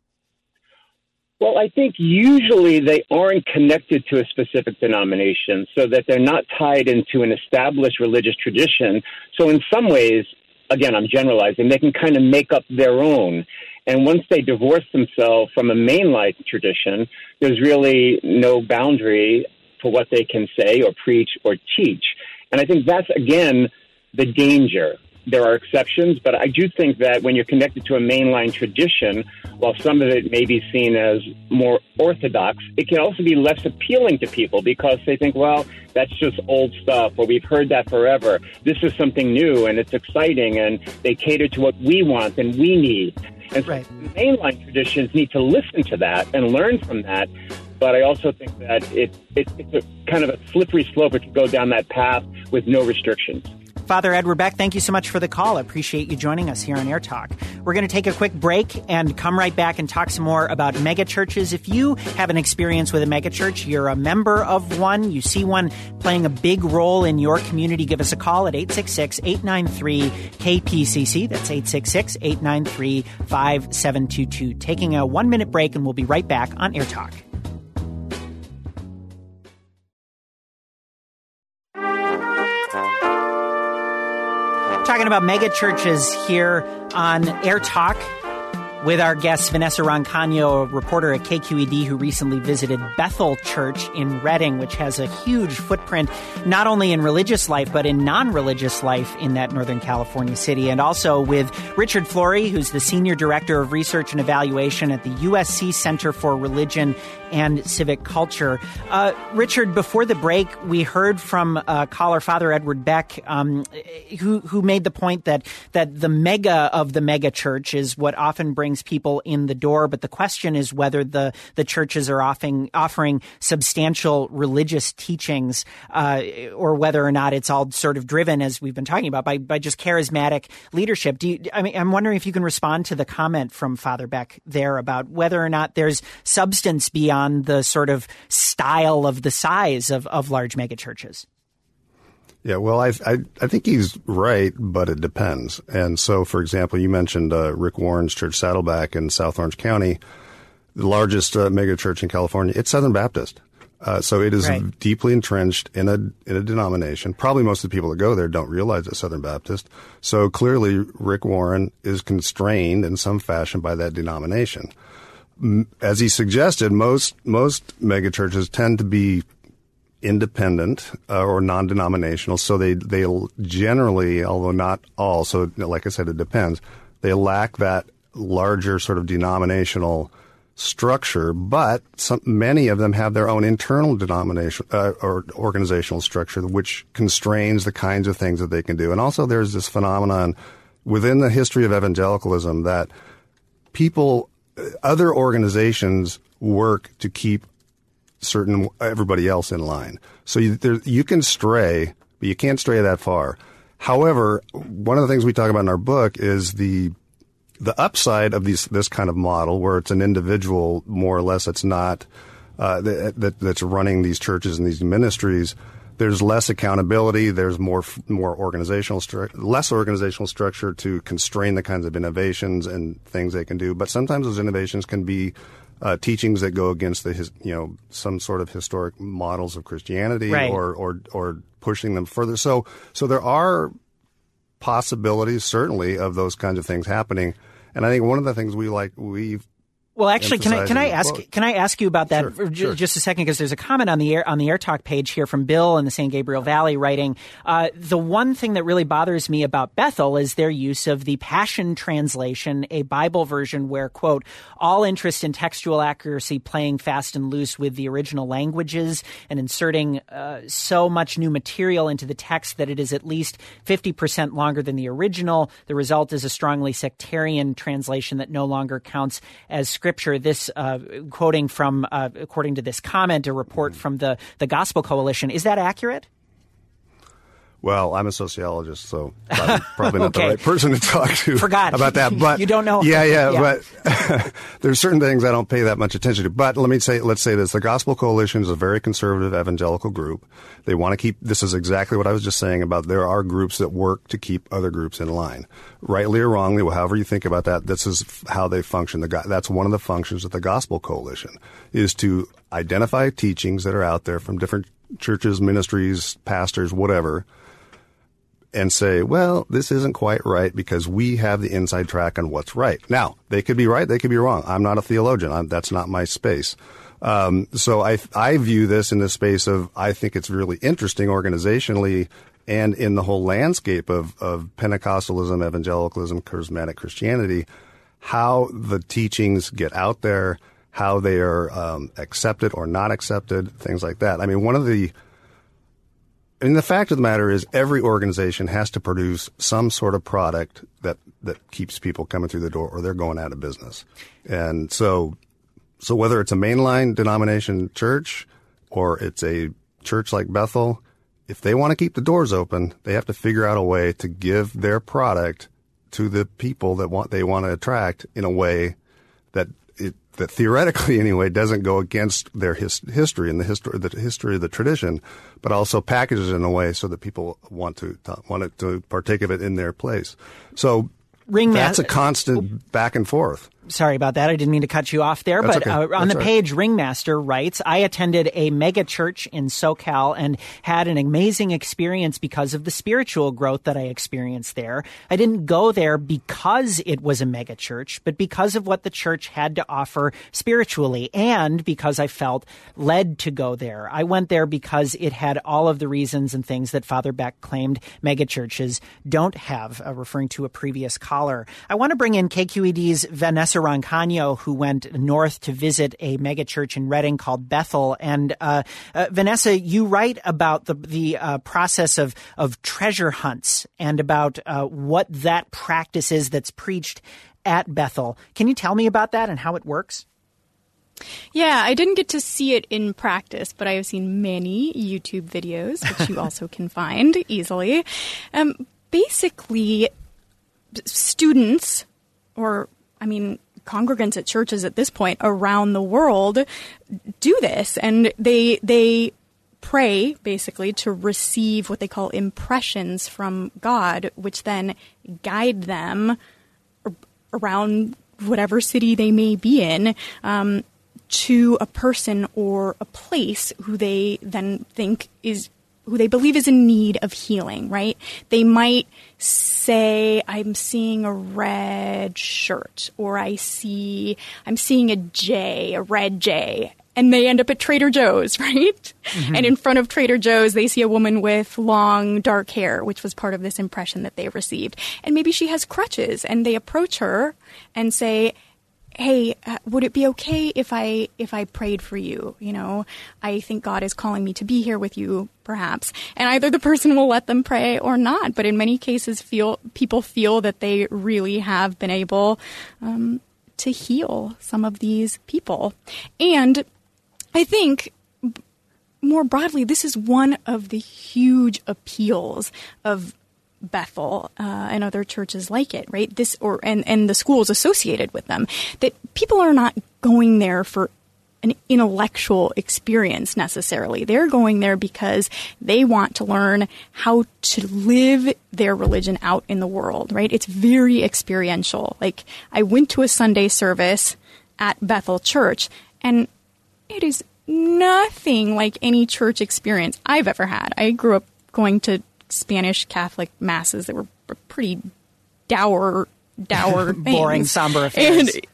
S10: Well, I think usually they aren't connected to a specific denomination, so that they're not tied into an established religious tradition. So in some ways, again, I'm generalizing, they can kind of make up their own. And once they divorce themselves from a mainline tradition, there's really no boundary for what they can say or preach or teach. And I think that's, again, the danger. there are exceptions, but I do think that when you're connected to a mainline tradition, while some of it may be seen as more orthodox, it can also be less appealing to people because they think, well, that's just old stuff, or we've heard that forever. This is something new, and it's exciting, and they cater to what we want and we need. And so
S1: right.
S10: mainline traditions need to listen to that and learn from that. But I also think that it, it, it's a kind of a slippery slope to go down that path with no restrictions.
S1: Father Edward Beck, thank you so much for the call. I appreciate you joining us here on Air Talk. We're going to take a quick break and come right back and talk some more about megachurches. If you have an experience with a megachurch, you're a member of one, you see one playing a big role in your community, give us a call at eight six six, eight nine three, K P C C. That's eight six six, eight nine three, five seven two two. Taking a one-minute break, and we'll be right back on Air Talk. Talking about mega churches here on Air Talk with our guest Vanessa Roncaño, a reporter at K Q E D who recently visited Bethel Church in Redding, which has a huge footprint not only in religious life but in non-religious life in that Northern California city. And also with Richard Flory, who's the Senior Director of Research and Evaluation at the U S C Center for Religion and Civic Culture. Uh, Richard, before the break, we heard from uh, caller Father Edward Beck, um, who who made the point that that the mega of the mega church is what often brings people in the door, but the question is whether the the churches are offering offering substantial religious teachings, uh, or whether or not it's all sort of driven, as we've been talking about, by by just charismatic leadership. Do you, I mean, I'm wondering if you can respond to the comment from Father Beck there about whether or not there's substance beyond on the sort of style of the size of, of large megachurches.
S9: Yeah, well, I, I I think he's right, but it depends. And so, for example, you mentioned uh, Rick Warren's Church Saddleback in South Orange County, the largest uh, megachurch in California. It's Southern Baptist. Uh, so it is right. deeply entrenched in a in a denomination. Probably most of the people that go there don't realize it's Southern Baptist. So clearly Rick Warren is constrained in some fashion by that denomination. As he suggested, most most megachurches tend to be independent uh, or non-denominational, so they they generally, although not all, so like I said, it depends, they lack that larger sort of denominational structure, but some, many of them have their own internal denomination uh, or organizational structure, which constrains the kinds of things that they can do. And also there's this phenomenon within the history of evangelicalism that people, other organizations work to keep certain everybody else in line. So you, there, you can stray, but you can't stray that far. However, one of the things we talk about in our book is the the upside of these this kind of model, where it's an individual more or less. It's not uh, that, that that's running these churches and these ministries. There's less accountability. There's more more organizational stru- less organizational structure to constrain the kinds of innovations and things they can do. But sometimes those innovations can be uh, teachings that go against the his, you know some sort of historic models of Christianity,
S1: right.
S9: or or or pushing them further. So so there are possibilities certainly of those kinds of things happening. And I think one of the things we like we've
S1: Well, actually, can I can I ask can I ask you about that
S9: sure,
S1: for j-
S9: sure.
S1: just a second? Because there's a comment on the air on the Air Talk page here from Bill in the San Gabriel Valley writing, uh, the one thing that really bothers me about Bethel is their use of the Passion Translation, a Bible version where, quote, all interest in textual accuracy playing fast and loose with the original languages and inserting uh, so much new material into the text that it is at least fifty percent longer than the original. The result is a strongly sectarian translation that no longer counts as scripture. Scripture, this uh, quoting from, uh, according to this comment, a report from the, the Gospel Coalition. Is that accurate?
S9: Well, I'm a sociologist, so probably, probably not
S1: okay.
S9: the right person to talk to
S1: Forgot.
S9: about that. But
S1: you don't know.
S9: Yeah, yeah,
S1: yeah.
S9: But there's certain things I don't pay that much attention to. But let me say, let's say this: the Gospel Coalition is a very conservative evangelical group. They want to keep. This is exactly what I was just saying about. There are groups that work to keep other groups in line, rightly or wrongly, however you think about that. This is how they function. The that's one of the functions of the Gospel Coalition is to identify teachings that are out there from different churches, ministries, pastors, whatever, and say, well, this isn't quite right because we have the inside track on what's right. Now, they could be right, they could be wrong. I'm not a theologian. I'm, that's not my space. Um, so I I view this in the space of, I think it's really interesting organizationally and in the whole landscape of, of Pentecostalism, evangelicalism, charismatic Christianity, how the teachings get out there, how they are um, accepted or not accepted, things like that. I mean, one of the I mean, the fact of the matter is every organization has to produce some sort of product that, that keeps people coming through the door or they're going out of business. And so So whether it's a mainline denomination church or it's a church like Bethel, if they want to keep the doors open, they have to figure out a way to give their product to the people that want they want to attract in a way that it, that theoretically anyway doesn't go against their his, history and the history the history of the tradition, but also packages it in a way so that people want to want it to partake of it in their place. So
S1: Ring
S9: that's
S1: ma-
S9: a constant back and forth.
S1: Sorry about that. I didn't mean to cut you off there.
S9: That's
S1: but
S9: okay.
S1: uh, on
S9: That's
S1: the
S9: right.
S1: page, Ringmaster writes, I attended a mega church in SoCal and had an amazing experience because of the spiritual growth that I experienced there. I didn't go there because it was a mega church, but because of what the church had to offer spiritually and because I felt led to go there. I went there because it had all of the reasons and things that Father Beck claimed mega churches don't have, uh, referring to a previous caller. I want to bring in K Q E D's Vanessa Roncaño, who went north to visit a megachurch in Redding called Bethel. And uh, uh, Vanessa, you write about the the uh, process of of treasure hunts and about uh, what that practice is that's preached at Bethel. Can you tell me about that and how it works?
S8: Yeah, I didn't get to see it in practice, but I have seen many YouTube videos, which you also can find easily. Um, basically, students, or I mean, congregants at churches at this point around the world do this, and they they pray basically to receive what they call impressions from God, which then guide them around whatever city they may be in um, to a person or a place who they then think is who they believe is in need of healing, right? They might say, I'm seeing a red shirt, or I see, I'm seeing a J, a red J, and they end up at Trader Joe's, right? Mm-hmm. And in front of Trader Joe's, they see a woman with long, dark hair, which was part of this impression that they received. And maybe she has crutches, and they approach her and say, hey, uh, would it be okay if I if I prayed for you? You know, I think God is calling me to be here with you, perhaps. And either the person will let them pray or not. But in many cases, feel people feel that they really have been able um, to heal some of these people. And I think more broadly, this is one of the huge appeals of Bethel uh, and other churches like it, right? This or and, and the schools associated with them, that people are not going there for an intellectual experience necessarily. They're going there because they want to learn how to live their religion out in the world, right? It's very experiential. Like, I went to a Sunday service at Bethel Church, and it is nothing like any church experience I've ever had. I grew up going to Spanish Catholic masses that were pretty dour, dour things.
S1: Boring, somber affairs.
S8: And,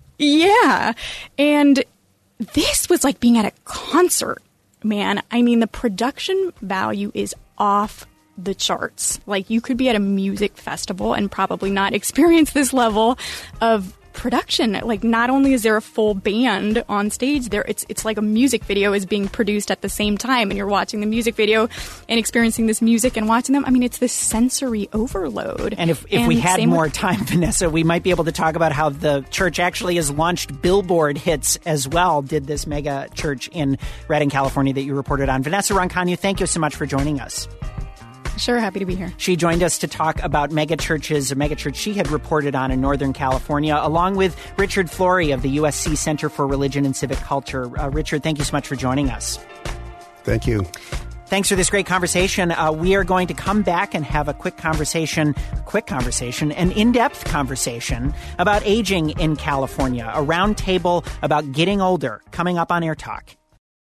S8: yeah. And this was like being at a concert, man. I mean, the production value is off the charts. Like, you could be at a music festival and probably not experience this level of production. Like, not only is there a full band on stage there, it's it's like a music video is being produced at the same time, and you're watching the music video and experiencing this music and watching them. I mean, it's this sensory overload.
S1: And if, if and we had more with- time, Vanessa, we might be able to talk about how the church actually has launched billboard hits as well, did this mega church in Redding, California that you reported on. Vanessa Roncaño, thank you so much for joining us.
S8: Sure, happy to be here.
S1: She joined us to talk about megachurches, a megachurch she had reported on in Northern California, along with Richard Flory of the U S C Center for Religion and Civic Culture. Uh, Richard, thank you so much for joining us.
S9: Thank you.
S1: Thanks for this great conversation. Uh, we are going to come back and have a quick conversation, quick conversation, an in-depth conversation about aging in California, a roundtable about getting older, coming up on Air Talk.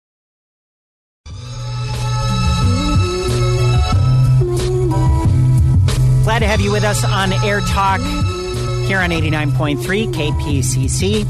S1: Glad to have you with us on Air Talk here on eighty-nine point three K P C C.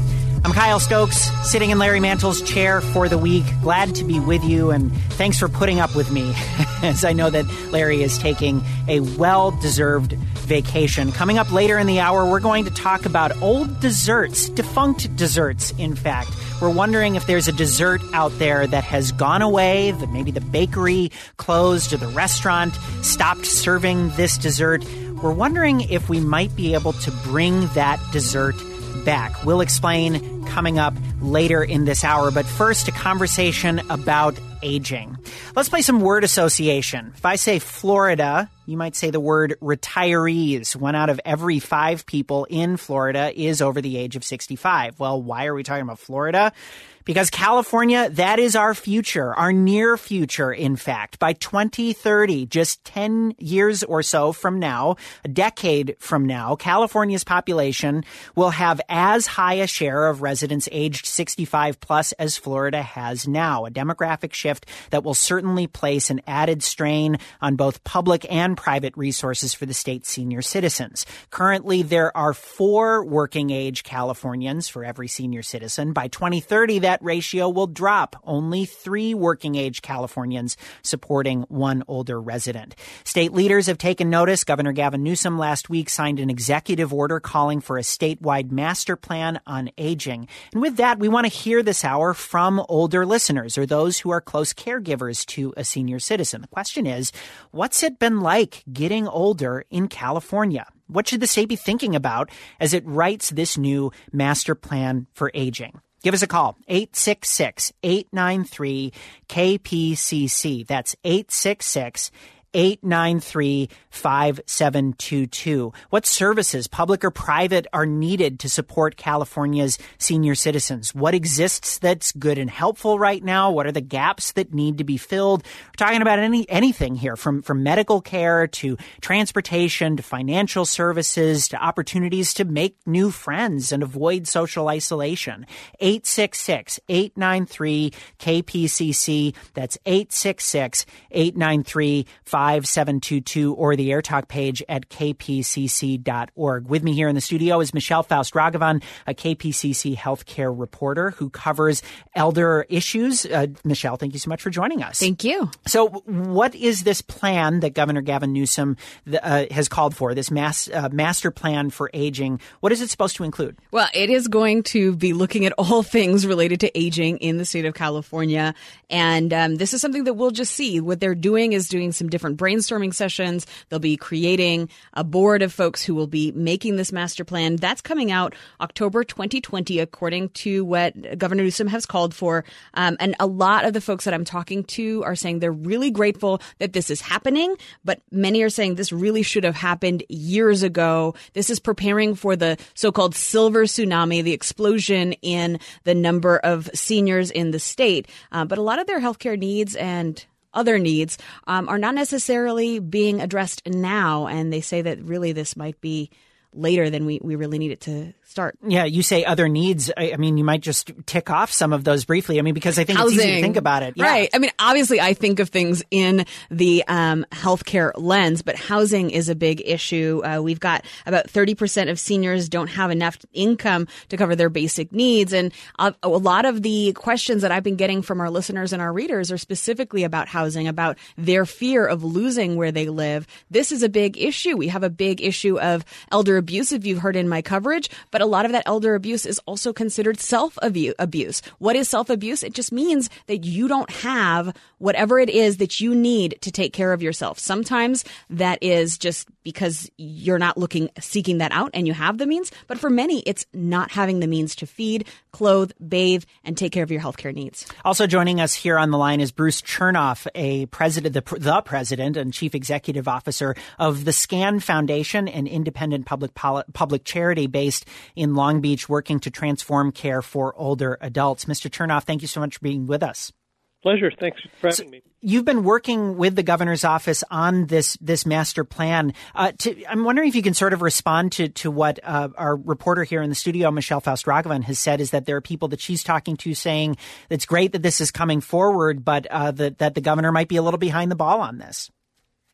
S1: I'm Kyle Stokes, sitting in Larry Mantle's chair for the week. Glad to be with you, and thanks for putting up with me, as I know that Larry is taking a well-deserved vacation. Coming up later in the hour, we're going to talk about old desserts, defunct desserts, in fact. We're wondering if there's a dessert out there that has gone away, that maybe the bakery closed or the restaurant stopped serving this dessert. We're wondering if we might be able to bring that dessert back. We'll explain coming up later in this hour. But first, a conversation about aging. Let's play some word association. If I say Florida, you might say the word retirees. One out of every five people in Florida is over the age of sixty-five. Well, why are we talking about Florida? Because California, that is our future, our near future, in fact. By twenty thirty, just ten years or so from now, a decade from now, California's population will have as high a share of residents aged sixty-five plus as Florida has now, a demographic shift that will certainly place an added strain on both public and private resources for the state's senior citizens. Currently, there are four working-age Californians for every senior citizen. By twenty thirty, that ratio will drop. Only three working-age Californians supporting one older resident. State leaders have taken notice. Governor Gavin Newsom last week signed an executive order calling for a statewide master plan on aging. And with that, we want to hear this hour from older listeners or those who are close caregivers to a senior citizen. The question is, what's it been like getting older in California? What should the state be thinking about as it writes this new master plan for aging? Give us a call, eight six six, eight nine three, K P C C. That's eight six six, eight nine three, five seven two two. What services, public or private, are needed to support California's senior citizens? What exists that's good and helpful right now? What are the gaps that need to be filled? We're talking about any anything here, from, from medical care to transportation to financial services to opportunities to make new friends and avoid social isolation. eight six six, eight nine three, K P C C. That's eight six six, eight nine three, five seven two two or the AirTalk page at k p c c dot org. With me here in the studio is Michelle Faust-Ragavan, a K P C C healthcare reporter who covers elder issues. Uh, Michelle, thank you so much for joining us.
S11: Thank you.
S1: So what is this plan that Governor Gavin Newsom uh, has called for, this mass, uh, master plan for aging? What is it supposed to include?
S11: Well, it is going to be looking at all things related to aging in the state of California. And um, this is something that we'll just see. What they're doing is doing some different brainstorming sessions. They'll be creating a board of folks who will be making this master plan. That's coming out October twenty twenty, according to what Governor Newsom has called for. Um, and a lot of the folks that I'm talking to are saying they're really grateful that this is happening, but many are saying this really should have happened years ago. This is preparing for the so-called silver tsunami, the explosion in the number of seniors in the state. Uh, but a lot of their healthcare needs and other needs um, are not necessarily being addressed now. And they say that really this might be later than we, we really need it to start.
S1: Yeah, you say other needs. I, I mean, you might just tick off some of those briefly. I mean, because I think
S11: Housing.
S1: It's easy to think about it. Yeah.
S11: Right. I mean, obviously, I think of things in the um, healthcare lens, but housing is a big issue. Uh, we've got about thirty percent of seniors don't have enough income to cover their basic needs. And a, a lot of the questions that I've been getting from our listeners and our readers are specifically about housing, about their fear of losing where they live. This is a big issue. We have a big issue of elder abuse, if you've heard in my coverage, but a lot of that elder abuse is also considered self-abuse. What is self-abuse? It just means that you don't have whatever it is that you need to take care of yourself. Sometimes that is just because you're not looking, seeking that out and you have the means. But for many, it's not having the means to feed, clothe, bathe, and take care of your healthcare needs.
S1: Also joining us here on the line is Bruce Chernoff, a president, the, the president and chief executive officer of the SCAN Foundation, an independent public poli- public charity based in Long Beach, working to transform care for older adults. Mister Chernoff, thank you so much for being with us.
S2: Pleasure. Thanks for having so, me.
S1: You've been working with the governor's office on this this master plan. Uh, to, I'm wondering if you can sort of respond to to what uh, our reporter here in the studio, Michelle Faust-Ragavan, has said, is that there are people that she's talking to saying it's great that this is coming forward, but uh, that, that the governor might be a little behind the ball on this.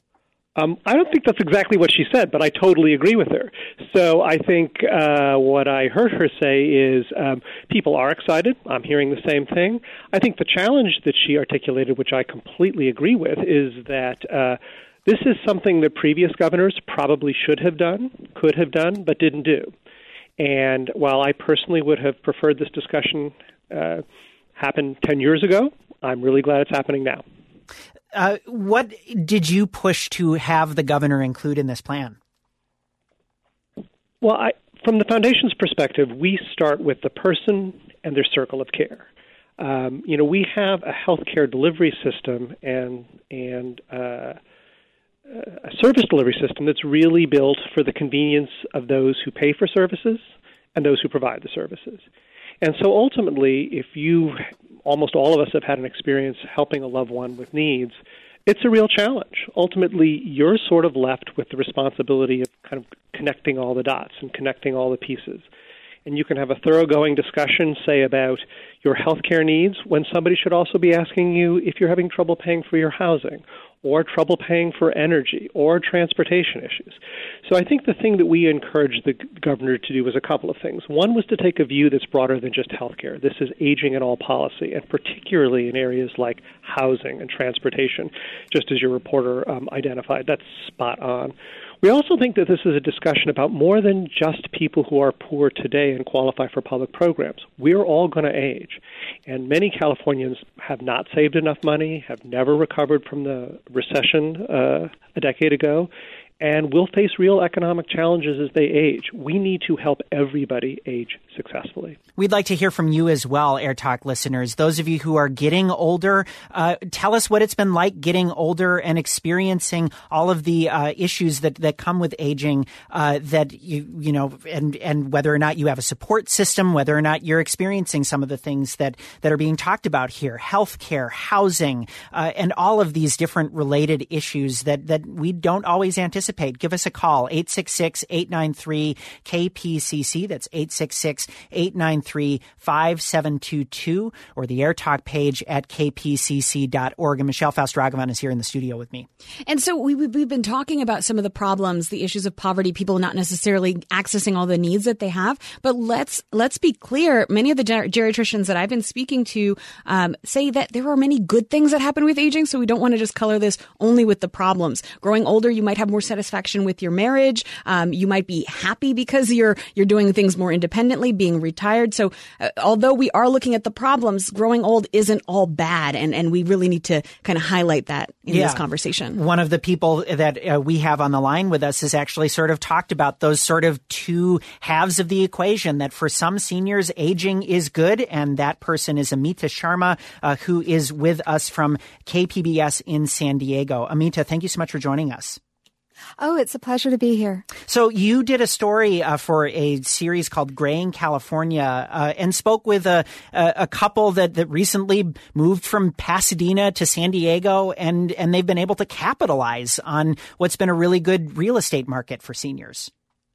S12: Um, I don't think that's exactly what she said, but I totally agree with her. So I think uh, what I heard her say is um, people are excited. I'm hearing the same thing. I think the challenge that she articulated, which I completely agree with, is that uh, this is something that previous governors probably should have done, could have done, but didn't do. And while I personally would have preferred this discussion uh, happen ten years ago, I'm really glad it's happening now.
S1: Uh, what did you push to have the governor include in this plan?
S12: Well, I, from the foundation's perspective, we start with the person and their circle of care. Um, you know, we have a healthcare delivery system and and uh, a service delivery system that's really built for the convenience of those who pay for services and those who provide the services. And so ultimately, if you, almost all of us have had an experience helping a loved one with needs, it's a real challenge. Ultimately, you're sort of left with the responsibility of kind of connecting all the dots and connecting all the pieces. And you can have a thoroughgoing discussion, say, about your healthcare needs when somebody should also be asking you if you're having trouble paying for your housing or trouble paying for energy or transportation issues. So I think the thing that we encouraged the governor to do was a couple of things. One was to take a view that's broader than just healthcare. This is aging in all policy, and particularly in areas like housing and transportation, just as your reporter um, identified. That's spot on. We also think that this is a discussion about more than just people who are poor today and qualify for public programs. We're all going to age, and many Californians have not saved enough money, have never recovered from the recession uh, a decade ago, and will face real economic challenges as they age. We need to help everybody age successfully.
S1: We'd like to hear from you as well, Air Talk listeners. Those of you who are getting older, uh, tell us what it's been like getting older and experiencing all of the uh, issues that, that come with aging, uh, that you you know, and, and whether or not you have a support system, whether or not you're experiencing some of the things that, that are being talked about here, healthcare, housing, uh, and all of these different related issues that, that we don't always anticipate. Give us a call, eight six six, eight nine three, K P C C. That's eight six six, eight nine three, five seven two two, or the Air Talk page at k p c c dot org. And Michelle Faust-Ragavan is here in the studio with me.
S11: And so we, we've been talking about some of the problems, the issues of poverty, people not necessarily accessing all the needs that they have. But let's let's be clear. Many of the ger- geriatricians that I've been speaking to um, say that there are many good things that happen with aging. So we don't want to just color this only with the problems. Growing older, you might have more satisfaction with your marriage. Um, you might be happy because you're you're doing things more independently, being retired. So uh, although we are looking at the problems, growing old isn't all bad. And, and we really need to kind of highlight that in
S1: yeah.
S11: this conversation.
S1: One of the people that uh, we have on the line with us has actually sort of talked about those sort of two halves of the equation, that for some seniors, aging is good. And that person is Amita Sharma, uh, who is with us from K P B S in San Diego. Amita, thank you so much for joining us.
S13: Oh, it's a pleasure to be here.
S1: So you did a story uh, for a series called Graying California uh, and spoke with a, a, a couple that, that recently moved from Pasadena to San Diego, and, and they've been able to capitalize on what's been a really good real estate market for seniors.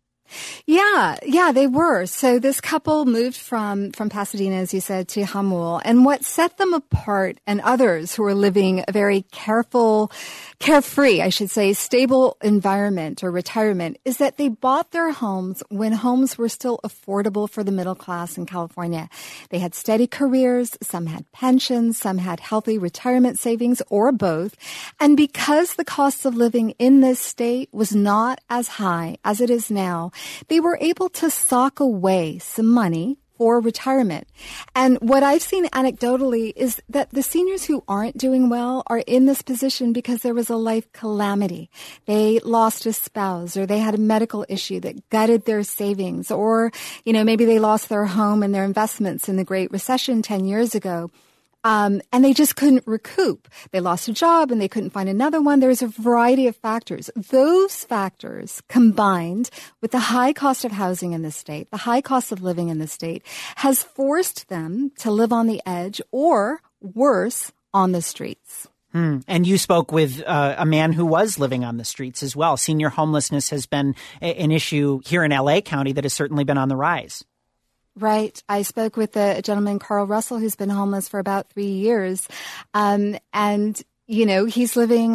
S13: Yeah, yeah, they were. So this couple moved from, from Pasadena, as you said, to Jamul. And what set them apart and others who were living a very careful, carefree, I should say, stable environment or retirement is that they bought their homes when homes were still affordable for the middle class in California. They had steady careers, some had pensions, some had healthy retirement savings, or both. And because the cost of living in this state was not as high as it is now, they were able to sock away some money for retirement. And what I've seen anecdotally is that the seniors who aren't doing well are in this position because there was a life calamity. They lost a spouse, or they had a medical issue that gutted their savings, or, you know, maybe they lost their home and their investments in the Great Recession ten years ago. Um, and they just couldn't recoup. They lost a job and they couldn't find another one. There's a variety of factors. Those factors combined with the high cost of housing in the state, the high cost of living in the state, has forced them to live on the edge, or worse, on the streets.
S1: Hmm. And you spoke with uh, a man who was living on the streets as well. Senior homelessness has been a- an issue here in L A County that has certainly been on the rise.
S13: Right. I spoke with a gentleman, Carl Russell, who's been homeless for about three years. Um, and, you know, he's living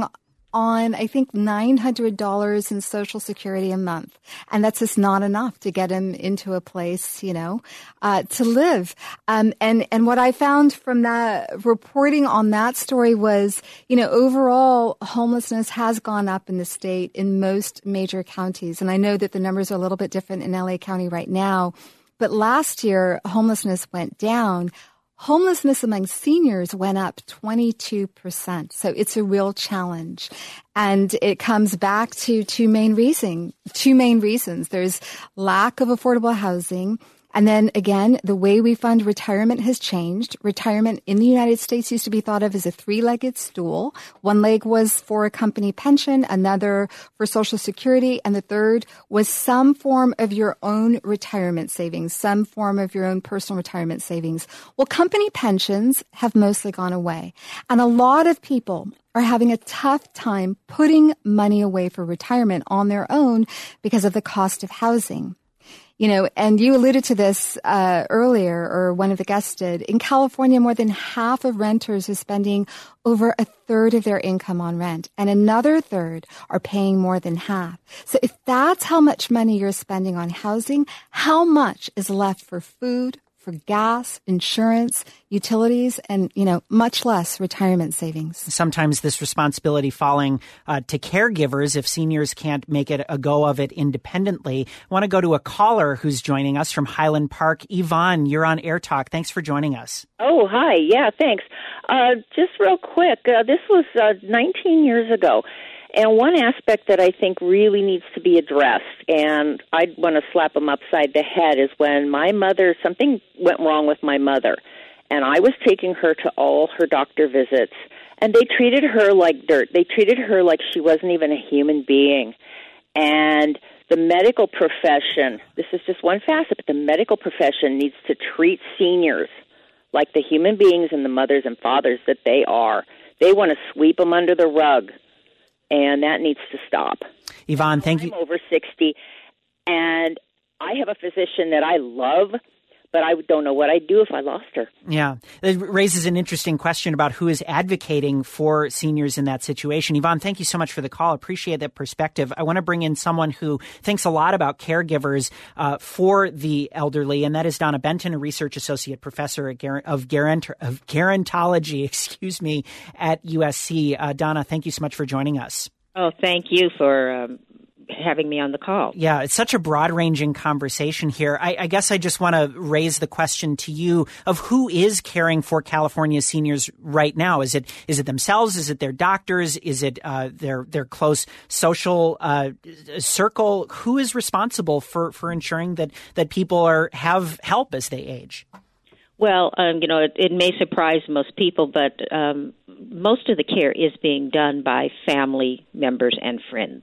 S13: on, I think, nine hundred dollars in Social Security a month. And that's just not enough to get him into a place, you know, uh, to live. Um, and, and what I found from that reporting on that story was, you know, overall homelessness has gone up in the state in most major counties. And I know that the numbers are a little bit different in L A County right now. But last year, homelessness went down. Homelessness among seniors went up twenty-two percent. So it's a real challenge. And it comes back to two main reason, two main reasons. There's lack of affordable housing. And then again, the way we fund retirement has changed. Retirement in the United States used to be thought of as a three-legged stool. One leg was for a company pension, another for Social Security, and the third was some form of your own retirement savings, some form of your own personal retirement savings. Well, company pensions have mostly gone away. And a lot of people are having a tough time putting money away for retirement on their own because of the cost of housing. You know, and you alluded to this uh, earlier, or one of the guests did. In California, more than half of renters are spending over a third of their income on rent, and another third are paying more than half. So if that's how much money you're spending on housing, how much is left for food, for gas, insurance, utilities, and, you know, much less retirement savings?
S1: Sometimes this responsibility falling uh, to caregivers if seniors can't make it a go of it independently. I want to go to a caller who's joining us from Highland Park. Yvonne, you're on Air Talk. Thanks for joining us.
S14: Oh, hi. Yeah, thanks. Uh, just real quick, uh, this was uh, nineteen years ago. And one aspect that I think really needs to be addressed, and I'd want to slap them upside the head, is when my mother, something went wrong with my mother, and I was taking her to all her doctor visits, and they treated her like dirt. They treated her like she wasn't even a human being. And the medical profession, this is just one facet, but the medical profession needs to treat seniors like the human beings and the mothers and fathers that they are. They want to sweep them under the rug. And that needs to stop.
S1: Yvonne, thank you.
S14: I'm over sixty, and I have a physician that I love, but I don't know what I'd do if I lost her.
S1: Yeah. It raises an interesting question about who is advocating for seniors in that situation. Yvonne, thank you so much for the call. Appreciate that perspective. I want to bring in someone who thinks a lot about caregivers uh, for the elderly, and that is Donna Benton, a research associate professor at Gar- of, Garant- of gerontology, excuse me, at U S C. Uh, Donna, thank you so much for joining us.
S15: Oh, thank you for um, having me on the call.
S1: Yeah, it's such a broad-ranging conversation here. I, I guess I just want to raise the question to you of who is caring for California seniors right now. Is it is it themselves? Is it their doctors? Is it uh, their their close social uh, circle? Who is responsible for, for ensuring that, that people are have help as they age?
S15: Well, um, you know, it, it may surprise most people, but um, most of the care is being done by family members and friends.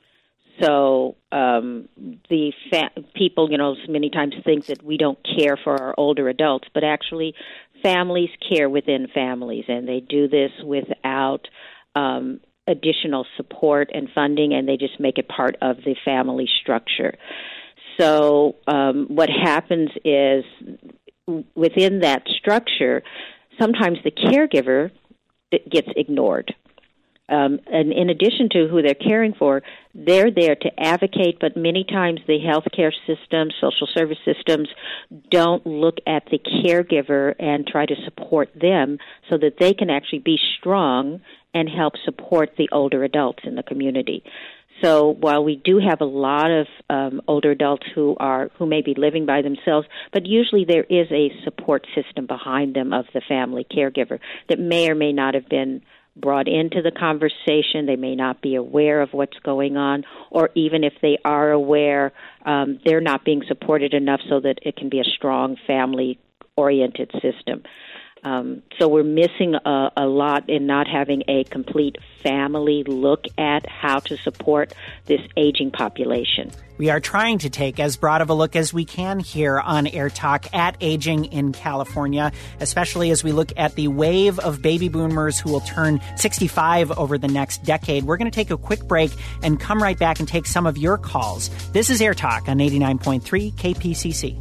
S15: So um, the fa- people, you know, many times think that we don't care for our older adults, but actually families care within families, and they do this without um, additional support and funding, and they just make it part of the family structure. So um, what happens is within that structure, sometimes the caregiver gets ignored. Um, and in addition to who they're caring for, they're there to advocate, but many times the healthcare system, social service systems don't look at the caregiver and try to support them so that they can actually be strong and help support the older adults in the community. So while we do have a lot of um, older adults who are who may be living by themselves, but usually there is a support system behind them of the family caregiver that may or may not have been brought into the conversation. They may not be aware of what's going on, or even if they are aware, um, they're not being supported enough so that it can be a strong family-oriented system. Um, so we're missing a, a lot in not having a complete family look at how to support this aging population.
S1: We are trying to take as broad of a look as we can here on Air Talk at aging in California, especially as we look at the wave of baby boomers who will turn sixty-five over the next decade. We're going to take a quick break and come right back and take some of your calls. This is Air Talk on eighty-nine point three K P C C.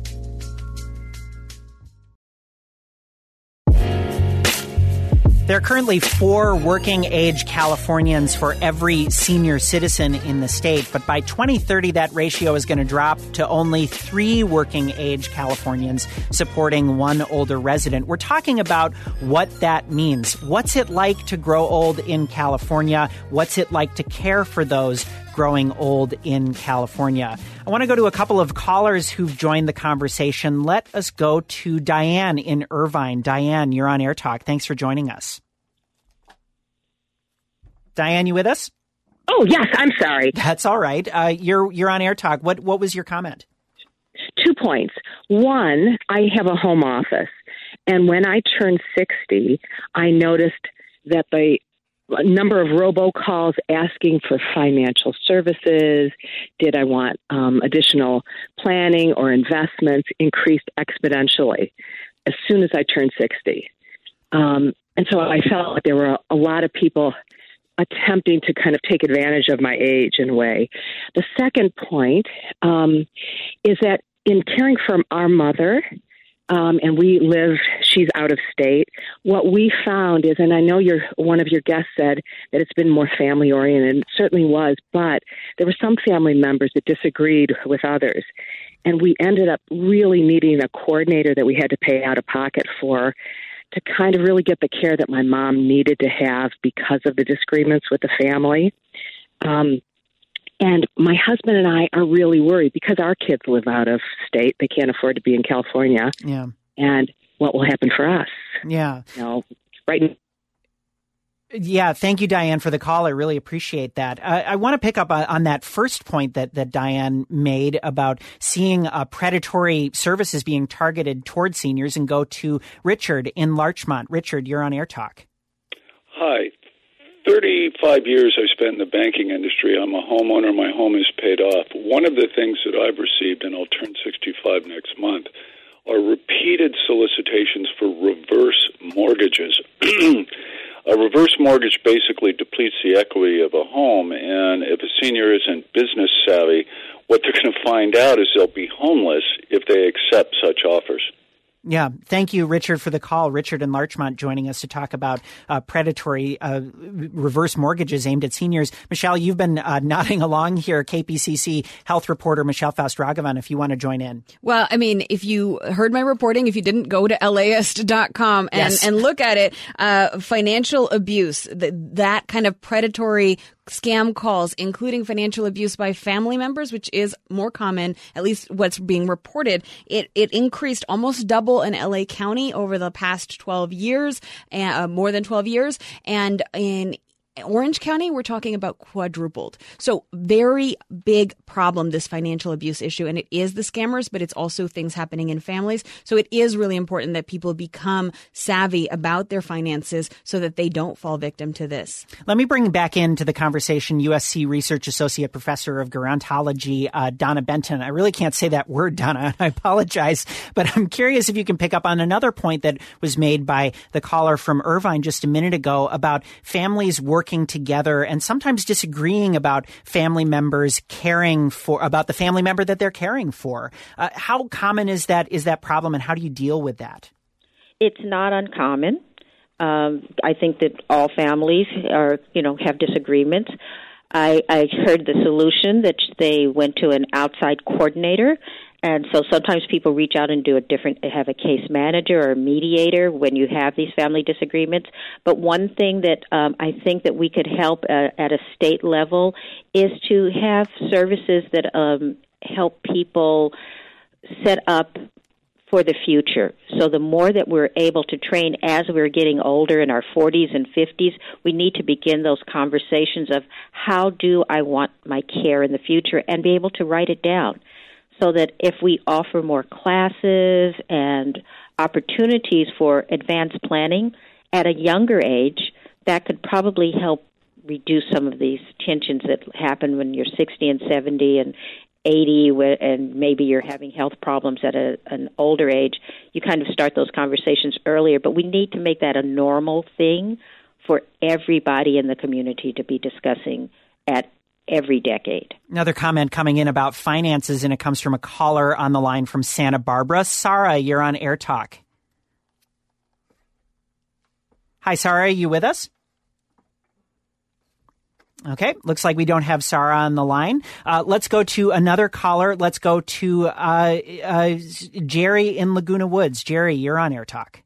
S1: There are currently four working-age Californians for every senior citizen in the state, but by twenty thirty, that ratio is going to drop to only three working-age Californians supporting one older resident. We're talking about what that means. What's it like to grow old in California? What's it like to care for those growing old in California? I want to go to a couple of callers who've joined the conversation. Let us go to Diane in Irvine. Diane, you're on Air Talk. Thanks for joining us. Diane, you with us?
S16: Oh, yes. I'm sorry.
S1: That's all right. Uh, you're you're on Air Talk. What what was your comment?
S16: Two points. One, I have a home office, and when I turned sixty, I noticed that the number of robocalls asking for financial services, did I want um, additional planning or investments, increased exponentially as soon as I turned sixty. Um, and so I felt like there were a, a lot of people attempting to kind of take advantage of my age in a way. The second point um, is that in caring for our mother, um, and we live, she's out of state, what we found is, and I know your one of your guests said that it's been more family oriented, and it certainly was, but there were some family members that disagreed with others. And we ended up really needing a coordinator that we had to pay out of pocket for to kind of really get the care that my mom needed to have because of the disagreements with the family. Um, and my husband and I are really worried because our kids live out of state. They can't afford to be in California.
S1: Yeah.
S16: And what will happen for us?
S1: Yeah.
S16: You know, right now.
S1: Yeah, thank you, Diane, for the call. I really appreciate that. Uh, I want to pick up on that first point that, that Diane made about seeing uh, predatory services being targeted towards seniors, and go to Richard in Larchmont. Richard, you're on Air Talk.
S17: Hi. thirty-five years I spent in the banking industry. I'm a homeowner. My home is paid off. One of the things that I've received, and I'll turn sixty-five next month, are repeated solicitations for reverse mortgages. A reverse mortgage basically depletes the equity of a home, and if a senior isn't business savvy, what they're going to find out is they'll be homeless if they accept such offers.
S1: Yeah. Thank you, Richard, for the call. Richard in Larchmont joining us to talk about uh, predatory uh, reverse mortgages aimed at seniors. Michelle, you've been uh, nodding along here. K P C C health reporter Michelle Faust-Ragavan, if you want to join in.
S11: Well, I mean, if you heard my reporting, if you didn't, go to L A S T dot com and,
S1: yes.
S11: and look at it. Uh, financial abuse, th- that kind of predatory scam calls, including financial abuse by family members, which is more common, at least what's being reported. It it increased almost double in L A County over the past twelve years, uh, more than twelve years. And in Orange County, we're talking about quadrupled. So very big problem, this financial abuse issue. And it is the scammers, but it's also things happening in families. So it is really important that people become savvy about their finances so that they don't fall victim to this.
S1: Let me bring back into the conversation U S C Research Associate Professor of Gerontology, uh, Donna Benton. I really can't say that word, Donna. I apologize. But I'm curious if you can pick up on another point that was made by the caller from Irvine just a minute ago about families working working together and sometimes disagreeing about family members caring for, about the family member that they're caring for. Uh, how common is that, is that problem, and how do you deal with that?
S15: It's not uncommon. Um, I think that all families are, you know, have disagreements. I, I heard the solution that they went to an outside coordinator. And so sometimes people reach out and do a different, have a case manager or a mediator when you have these family disagreements. But one thing that um, I think that we could help uh, at a state level is to have services that um, help people set up for the future. So the more that we're able to train as we're getting older in our forties and fifties, we need to begin those conversations of how do I want my care in the future and be able to write it down. So that if we offer more classes and opportunities for advanced planning at a younger age, that could probably help reduce some of these tensions that happen when you're sixty and seventy and eighty, and maybe you're having health problems at a, an older age. You kind of start those conversations earlier, but we need to make that a normal thing for everybody in the community to be discussing at every decade.
S1: Another comment coming in about finances, and it comes from a caller on the line from Santa Barbara. Sarah, you're on Air Talk. Hi, Sarah. Are you with us? Okay, looks like we don't have Sarah on the line. Uh, let's go to another caller. Let's go to uh, uh, Jerry in Laguna Woods. Jerry, you're on Air Talk.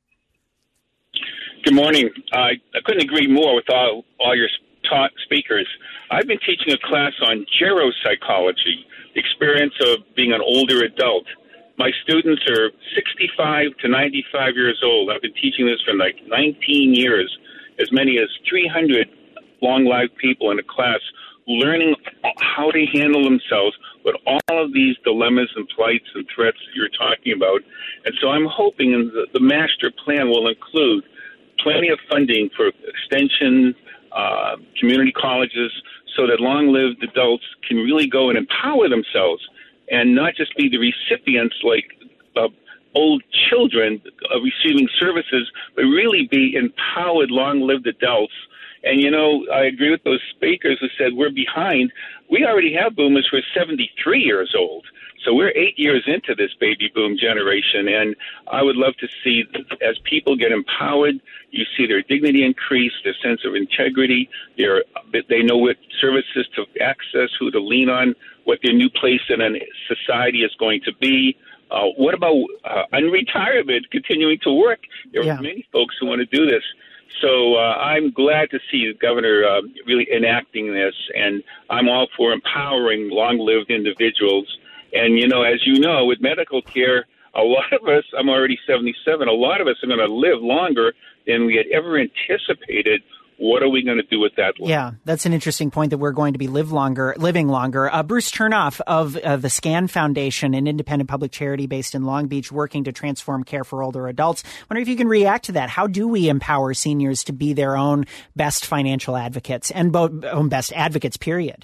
S18: Good morning. Uh, I couldn't agree more with all, all your talk speakers. I've been teaching a class on geropsychology, the experience of being an older adult. My students are sixty-five to ninety-five years old. I've been teaching this for like nineteen years, as many as three hundred long-lived people in a class learning how to handle themselves with all of these dilemmas and plights and threats that you're talking about. And so I'm hoping the, the master plan will include plenty of funding for extension, uh, community colleges, so that long-lived adults can really go and empower themselves and not just be the recipients like uh, old children uh, receiving services, but really be empowered long-lived adults. And, you know, I agree with those speakers who said we're behind. We already have boomers who are seventy-three years old. So we're eight years into this baby boom generation. And I would love to see, as people get empowered, you see their dignity increase, their sense of integrity, their, they know what services to access, who to lean on, what their new place in a society is going to be. Uh, what about uh, unretirement, continuing to work? There
S1: Yeah.
S18: are many folks who want to do this. So uh, I'm glad to see the governor uh, really enacting this, and I'm all for empowering long-lived individuals. And, you know, as you know, with medical care, a lot of us, I'm already seventy-seven, a lot of us are going to live longer than we had ever anticipated. What are we going to do with that?
S1: Yeah, that's an interesting point, that we're going to be live longer, living longer. Uh, Bruce Chernoff of uh, the SCAN Foundation, an independent public charity based in Long Beach, working to transform care for older adults. I wonder if you can react to that. How do we empower seniors to be their own best financial advocates and bo- own best advocates, period?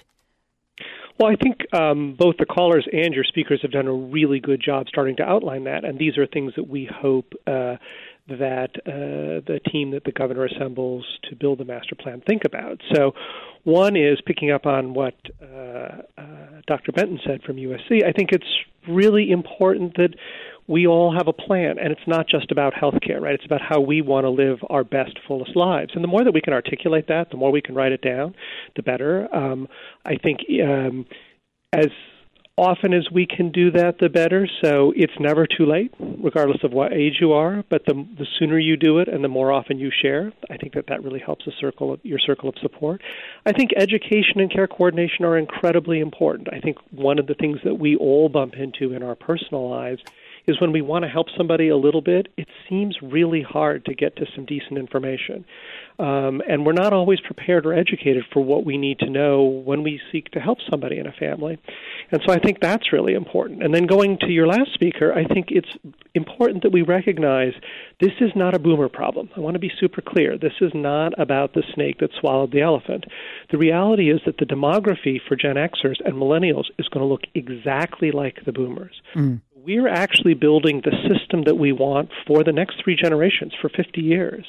S12: Well, I think um, both the callers and your speakers have done a really good job starting to outline that, and these are things that we hope uh, that uh, the team that the governor assembles to build the master plan think about. So one is picking up on what uh, uh, Doctor Benton said from U S C. I think it's really important that we all have a plan, and it's not just about health care, right? It's about how we want to live our best, fullest lives. And the more that we can articulate that, the more we can write it down, the better. Um, I think um, as often as we can do that, the better. So it's never too late, regardless of what age you are. But the the sooner you do it and the more often you share, I think that that really helps a circle of, your circle of support. I think education and care coordination are incredibly important. I think one of the things that we all bump into in our personal lives is when we want to help somebody a little bit, it seems really hard to get to some decent information. Um, and we're not always prepared or educated for what we need to know when we seek to help somebody in a family. And so I think that's really important. And then going to your last speaker, I think it's important that we recognize this is not a boomer problem. I want to be super clear. This is not about the snake that swallowed the elephant. The reality is that the demography for Gen Xers and millennials is going to look exactly like the boomers. Mm. We're actually building the system that we want for the next three generations, for fifty years.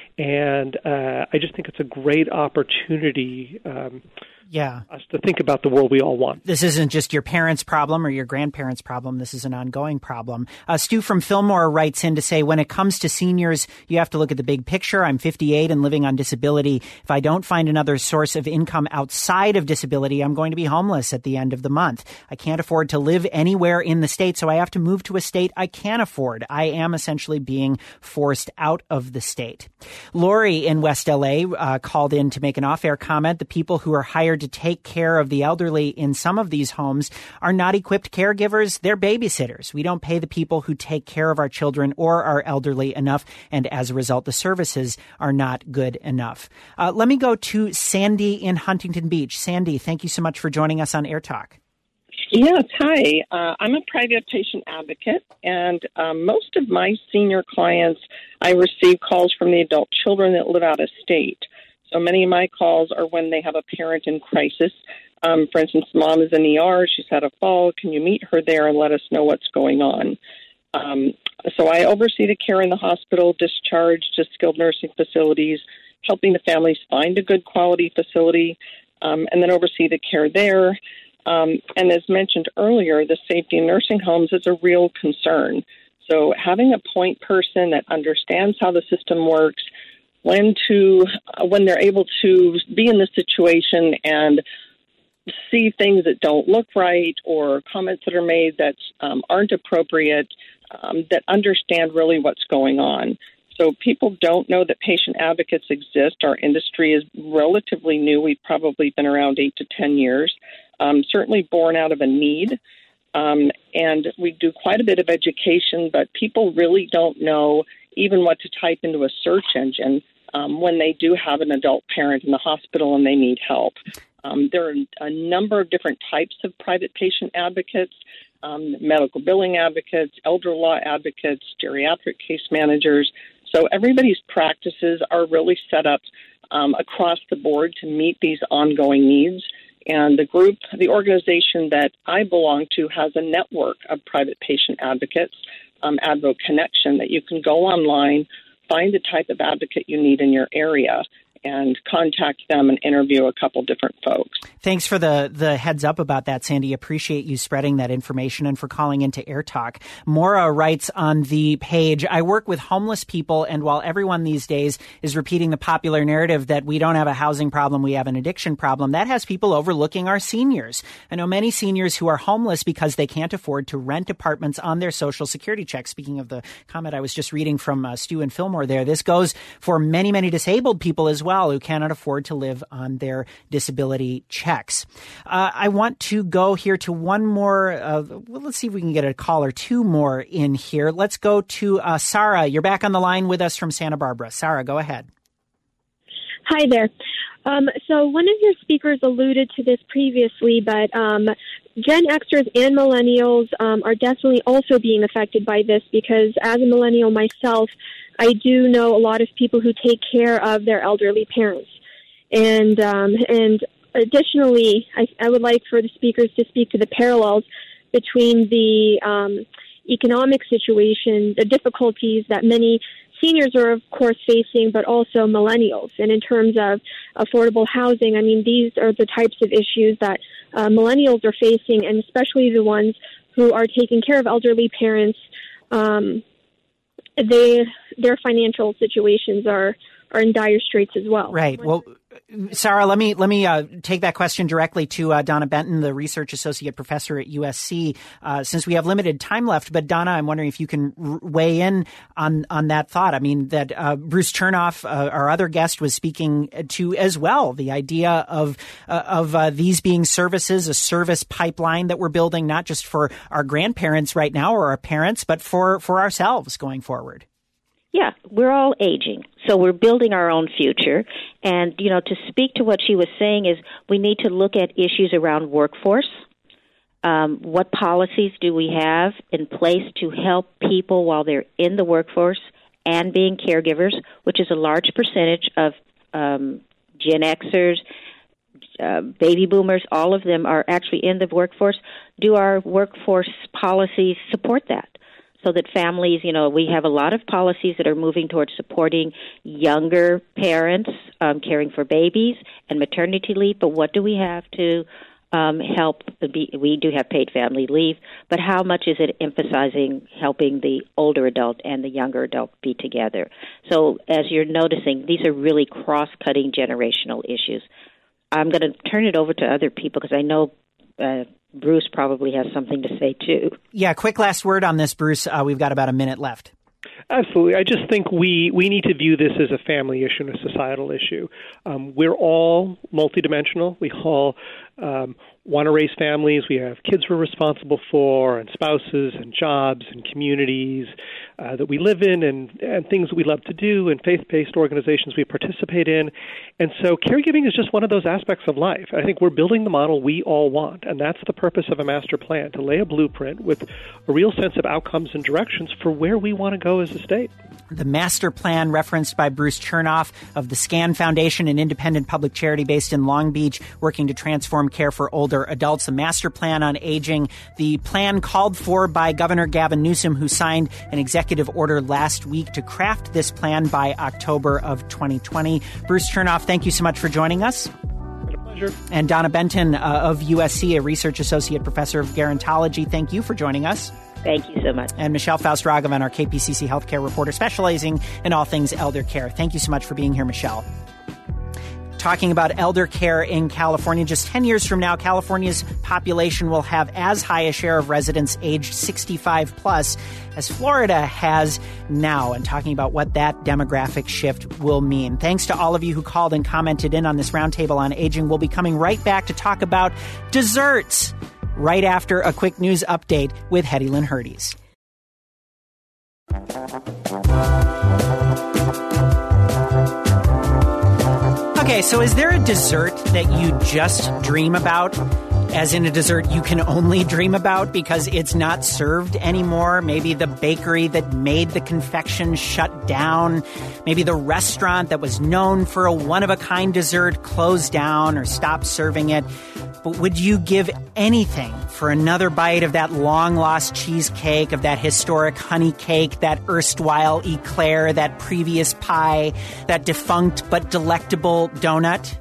S12: And uh, I just think it's a great opportunity um,
S1: yeah.
S12: us to think about the world we all want.
S1: This isn't just your parents' problem or your grandparents' problem. This is an ongoing problem. Uh, Stu from Fillmore writes in to say, when it comes to seniors, you have to look at the big picture. I'm fifty-eight and living on disability. If I don't find another source of income outside of disability, I'm going to be homeless at the end of the month. I can't afford to live anywhere in the state, so I have to move to a state I can afford. I am essentially being forced out of the state. Lori in West L A uh, called in to make an off-air comment. The people who are hired to take care of the elderly in some of these homes are not equipped caregivers. They're babysitters. We don't pay the people who take care of our children or our elderly enough, and as a result, the services are not good enough. Uh, let me go to Sandy in Huntington Beach. Sandy, thank you so much for joining us on Air Talk.
S19: Yes, hi. Uh, I'm a private patient advocate, and um, most of my senior clients, I receive calls from the adult children that live out of state. So many of my calls are when they have a parent in crisis. Um, for instance, mom is in the E R, she's had a fall. Can you meet her there and let us know what's going on? Um, so I oversee the care in the hospital, discharge to skilled nursing facilities, helping the families find a good quality facility, um, and then oversee the care there. Um, and as mentioned earlier, the safety in nursing homes is a real concern. So having a point person that understands how the system works, when to uh, when they're able to be in this situation and see things that don't look right or comments that are made that um, aren't appropriate, um, that understand really what's going on. So people don't know that patient advocates exist. Our industry is relatively new. We've probably been around eight to ten years, um, certainly born out of a need. Um, and we do quite a bit of education, but people really don't know even what to type into a search engine um, when they do have an adult parent in the hospital and they need help. Um, there are a number of different types of private patient advocates, um, medical billing advocates, elder law advocates, geriatric case managers. So everybody's practices are really set up um, across the board to meet these ongoing needs. And the group, the organization that I belong to has a network of private patient advocates, um, Advo Connection, that you can go online, find the type of advocate you need in your area, and contact them and interview a couple different folks.
S1: Thanks for the, the heads up about that, Sandy. Appreciate you spreading that information and for calling into Air Talk. Maura writes on the page, I work with homeless people, and while everyone these days is repeating the popular narrative that we don't have a housing problem, we have an addiction problem, that has people overlooking our seniors. I know many seniors who are homeless because they can't afford to rent apartments on their Social Security check. Speaking of the comment I was just reading from uh, Stu and Fillmore there, this goes for many, many disabled people as well who cannot afford to live on their disability checks. Uh, I want to go here to one more. Uh, well, let's see if we can get a call or two more in here. Let's go to uh, Sarah. You're back on the line with us from Santa Barbara. Sarah, go ahead.
S20: Hi there. Um, so one of your speakers alluded to this previously, but um, Gen Xers and millennials um, are definitely also being affected by this because as a millennial myself, I do know a lot of people who take care of their elderly parents. And um, and additionally, I, I would like for the speakers to speak to the parallels between the um, economic situation, the difficulties that many seniors are, of course, facing, but also millennials. And in terms of affordable housing, I mean, these are the types of issues that uh, millennials are facing, and especially the ones who are taking care of elderly parents. Um, they their financial situations are, are in dire straits as well.
S1: Right. Well, Sarah, let me let me uh, take that question directly to uh, Donna Benton, the research associate professor at U S C, uh, since we have limited time left. But Donna, I'm wondering if you can r- weigh in on on that thought. I mean, that uh, Bruce Chernoff, uh, our other guest, was speaking to as well. The idea of uh, of uh, these being services, a service pipeline that we're building, not just for our grandparents right now or our parents, but for for ourselves going forward.
S15: Yeah, we're all aging, so we're building our own future. And, you know, to speak to what she was saying is we need to look at issues around workforce. Um, what policies do we have in place to help people while they're in the workforce and being caregivers, which is a large percentage of um, Gen Xers, uh, baby boomers, all of them are actually in the workforce. Do our workforce policies support that? So that families, you know, we have a lot of policies that are moving towards supporting younger parents, um, caring for babies and maternity leave. But what do we have to um, help? Be, we do have paid family leave, but how much is it emphasizing helping the older adult and the younger adult be together? So as you're noticing, these are really cross-cutting generational issues. I'm going to turn it over to other people because I know uh, Bruce probably has something to say, too.
S1: Yeah, quick last word on this, Bruce. Uh, we've got about a minute left.
S12: Absolutely. I just think we, we need to view this as a family issue and a societal issue. Um, we're all multidimensional. We all um, want to raise families. We have kids we're responsible for, and spouses, and jobs, and communities uh, that we live in, and, and things that we love to do, and faith-based organizations we participate in. And so caregiving is just one of those aspects of life. I think we're building the model we all want, and that's the purpose of a master plan, to lay a blueprint with a real sense of outcomes and directions for where we want to go as a state.
S1: The master plan referenced by Bruce Chernoff of the SCAN Foundation, an independent public charity based in Long Beach, working to transform care for older adults. The master plan on aging, the plan called for by Governor Gavin Newsom, who signed an executive order last week to craft this plan by October of twenty twenty. Bruce Chernoff, thank you so much for joining us.
S12: It's a pleasure.
S1: And Donna Benton uh, of U S C, a research associate professor of gerontology, thank you for joining us.
S15: Thank you so much.
S1: And Michelle Faust-Ragavan, our K P C C healthcare reporter specializing in all things elder care. Thank you so much for being here, Michelle. Talking about elder care in California. Just ten years from now, California's population will have as high a share of residents aged sixty-five plus as Florida has now, and talking about what that demographic shift will mean. Thanks to all of you who called and commented in on this roundtable on aging. We'll be coming right back to talk about desserts right after a quick news update with Hetty Lynn Herdes. Okay, so is there a dessert that you just dream about? As in a dessert you can only dream about because it's not served anymore? Maybe the bakery that made the confection shut down. Maybe the restaurant that was known for a one-of-a-kind dessert closed down or stopped serving it. But would you give anything for another bite of that long-lost cheesecake, of that historic honey cake, that erstwhile eclair, that previous pie, that defunct but delectable donut?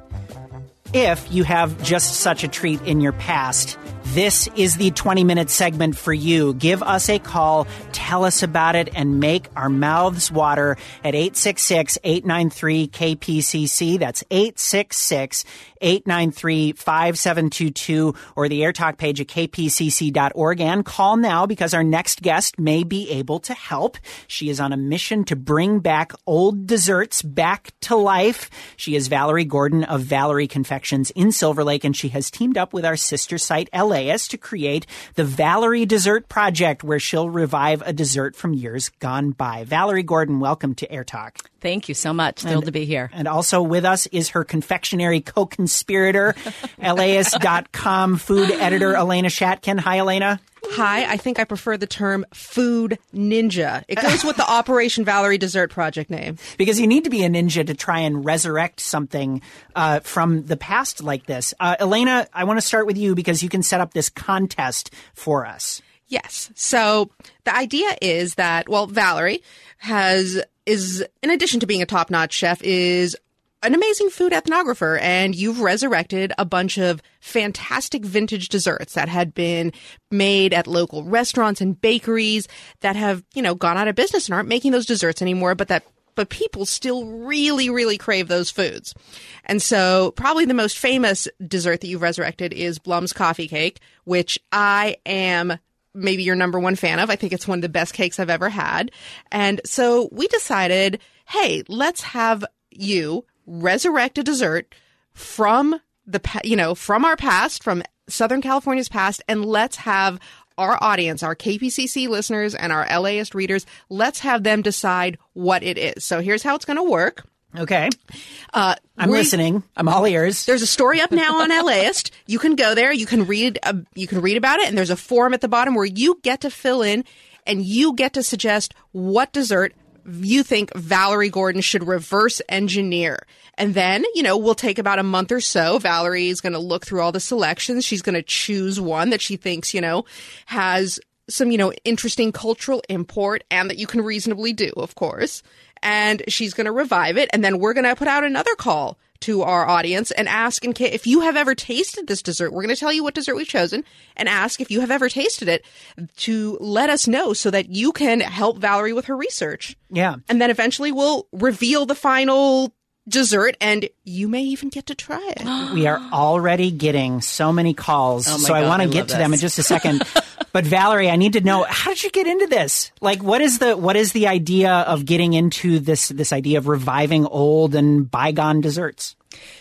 S1: If you have just such a treat in your past, this is the twenty-minute segment for you. Give us a call, tell us about it, and make our mouths water at eight six six, eight nine three, K P C C. That's eight six six, eight nine three, five seven two two, or the AirTalk page at k p c c dot org. And call now because our next guest may be able to help. She is on a mission to bring back old desserts back to life. She is Valerie Gordon of Valerie Confections in Silver Lake, and she has teamed up with our sister site, LAist, to create the Valerie Dessert Project, where she'll revive a dessert from years gone by. Valerie Gordon, welcome to AirTalk.
S21: Thank you so much. Thrilled
S1: and,
S21: to be here.
S1: And also with us is her confectionery co-conspirator, L A ist dot com food editor, Elena Shatkin. Hi, Elena.
S22: Hi, I think I prefer the term food ninja. It goes with the Operation Valerie Dessert Project name.
S1: Because you need to be a ninja to try and resurrect something uh, from the past like this. Uh, Elena, I want to start with you because you can set up this contest for us.
S22: Yes. So the idea is that, well, Valerie has is, in addition to being a top-notch chef, is an amazing food ethnographer, and you've resurrected a bunch of fantastic vintage desserts that had been made at local restaurants and bakeries that have, you know, gone out of business and aren't making those desserts anymore, but that but people still really, really crave those foods. And so probably the most famous dessert that you've resurrected is Blum's Coffee Cake, which I am maybe your number one fan of. I think it's one of the best cakes I've ever had. And so we decided, hey, let's have you resurrect a dessert from the, you know, from our past, from Southern California's past, and let's have our audience, our K P C C listeners and our LAist readers, let's have them decide what it is. So here's how it's going to work.
S1: Okay.
S22: Uh,
S1: I'm listening. I'm all ears.
S22: There's a story up now on LAist. You can go there. You can read. Uh, you can read about it, and there's a form at the bottom where you get to fill in, and you get to suggest what dessert you think Valerie Gordon should reverse engineer. And then, you know, we'll take about a month or so. Valerie is going to look through all the selections. She's going to choose one that she thinks, you know, has some, you know, interesting cultural import and that you can reasonably do, of course. And she's going to revive it. And then we're going to put out another call to our audience and ask in case, if you have ever tasted this dessert, we're going to tell you what dessert we've chosen and ask if you have ever tasted it to let us know so that you can help Valerie with her research.
S1: Yeah.
S22: And then eventually we'll reveal the final dessert and you may even get to try it.
S1: We are already getting so many calls.
S22: Oh my
S1: so
S22: God,
S1: I want to
S22: I
S1: get
S22: love
S1: to them
S22: this.
S1: in just a second. But Valerie, I need to know, how did you get into this? Like, what is the what is the idea of getting into this this idea of reviving old and bygone desserts?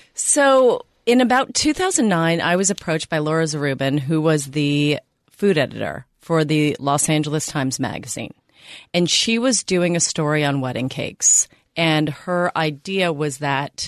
S21: So in about two thousand nine, I was approached by Laura Zarubin, who was the food editor for the Los Angeles Times Magazine. And she was doing a story on wedding cakes. And her idea was that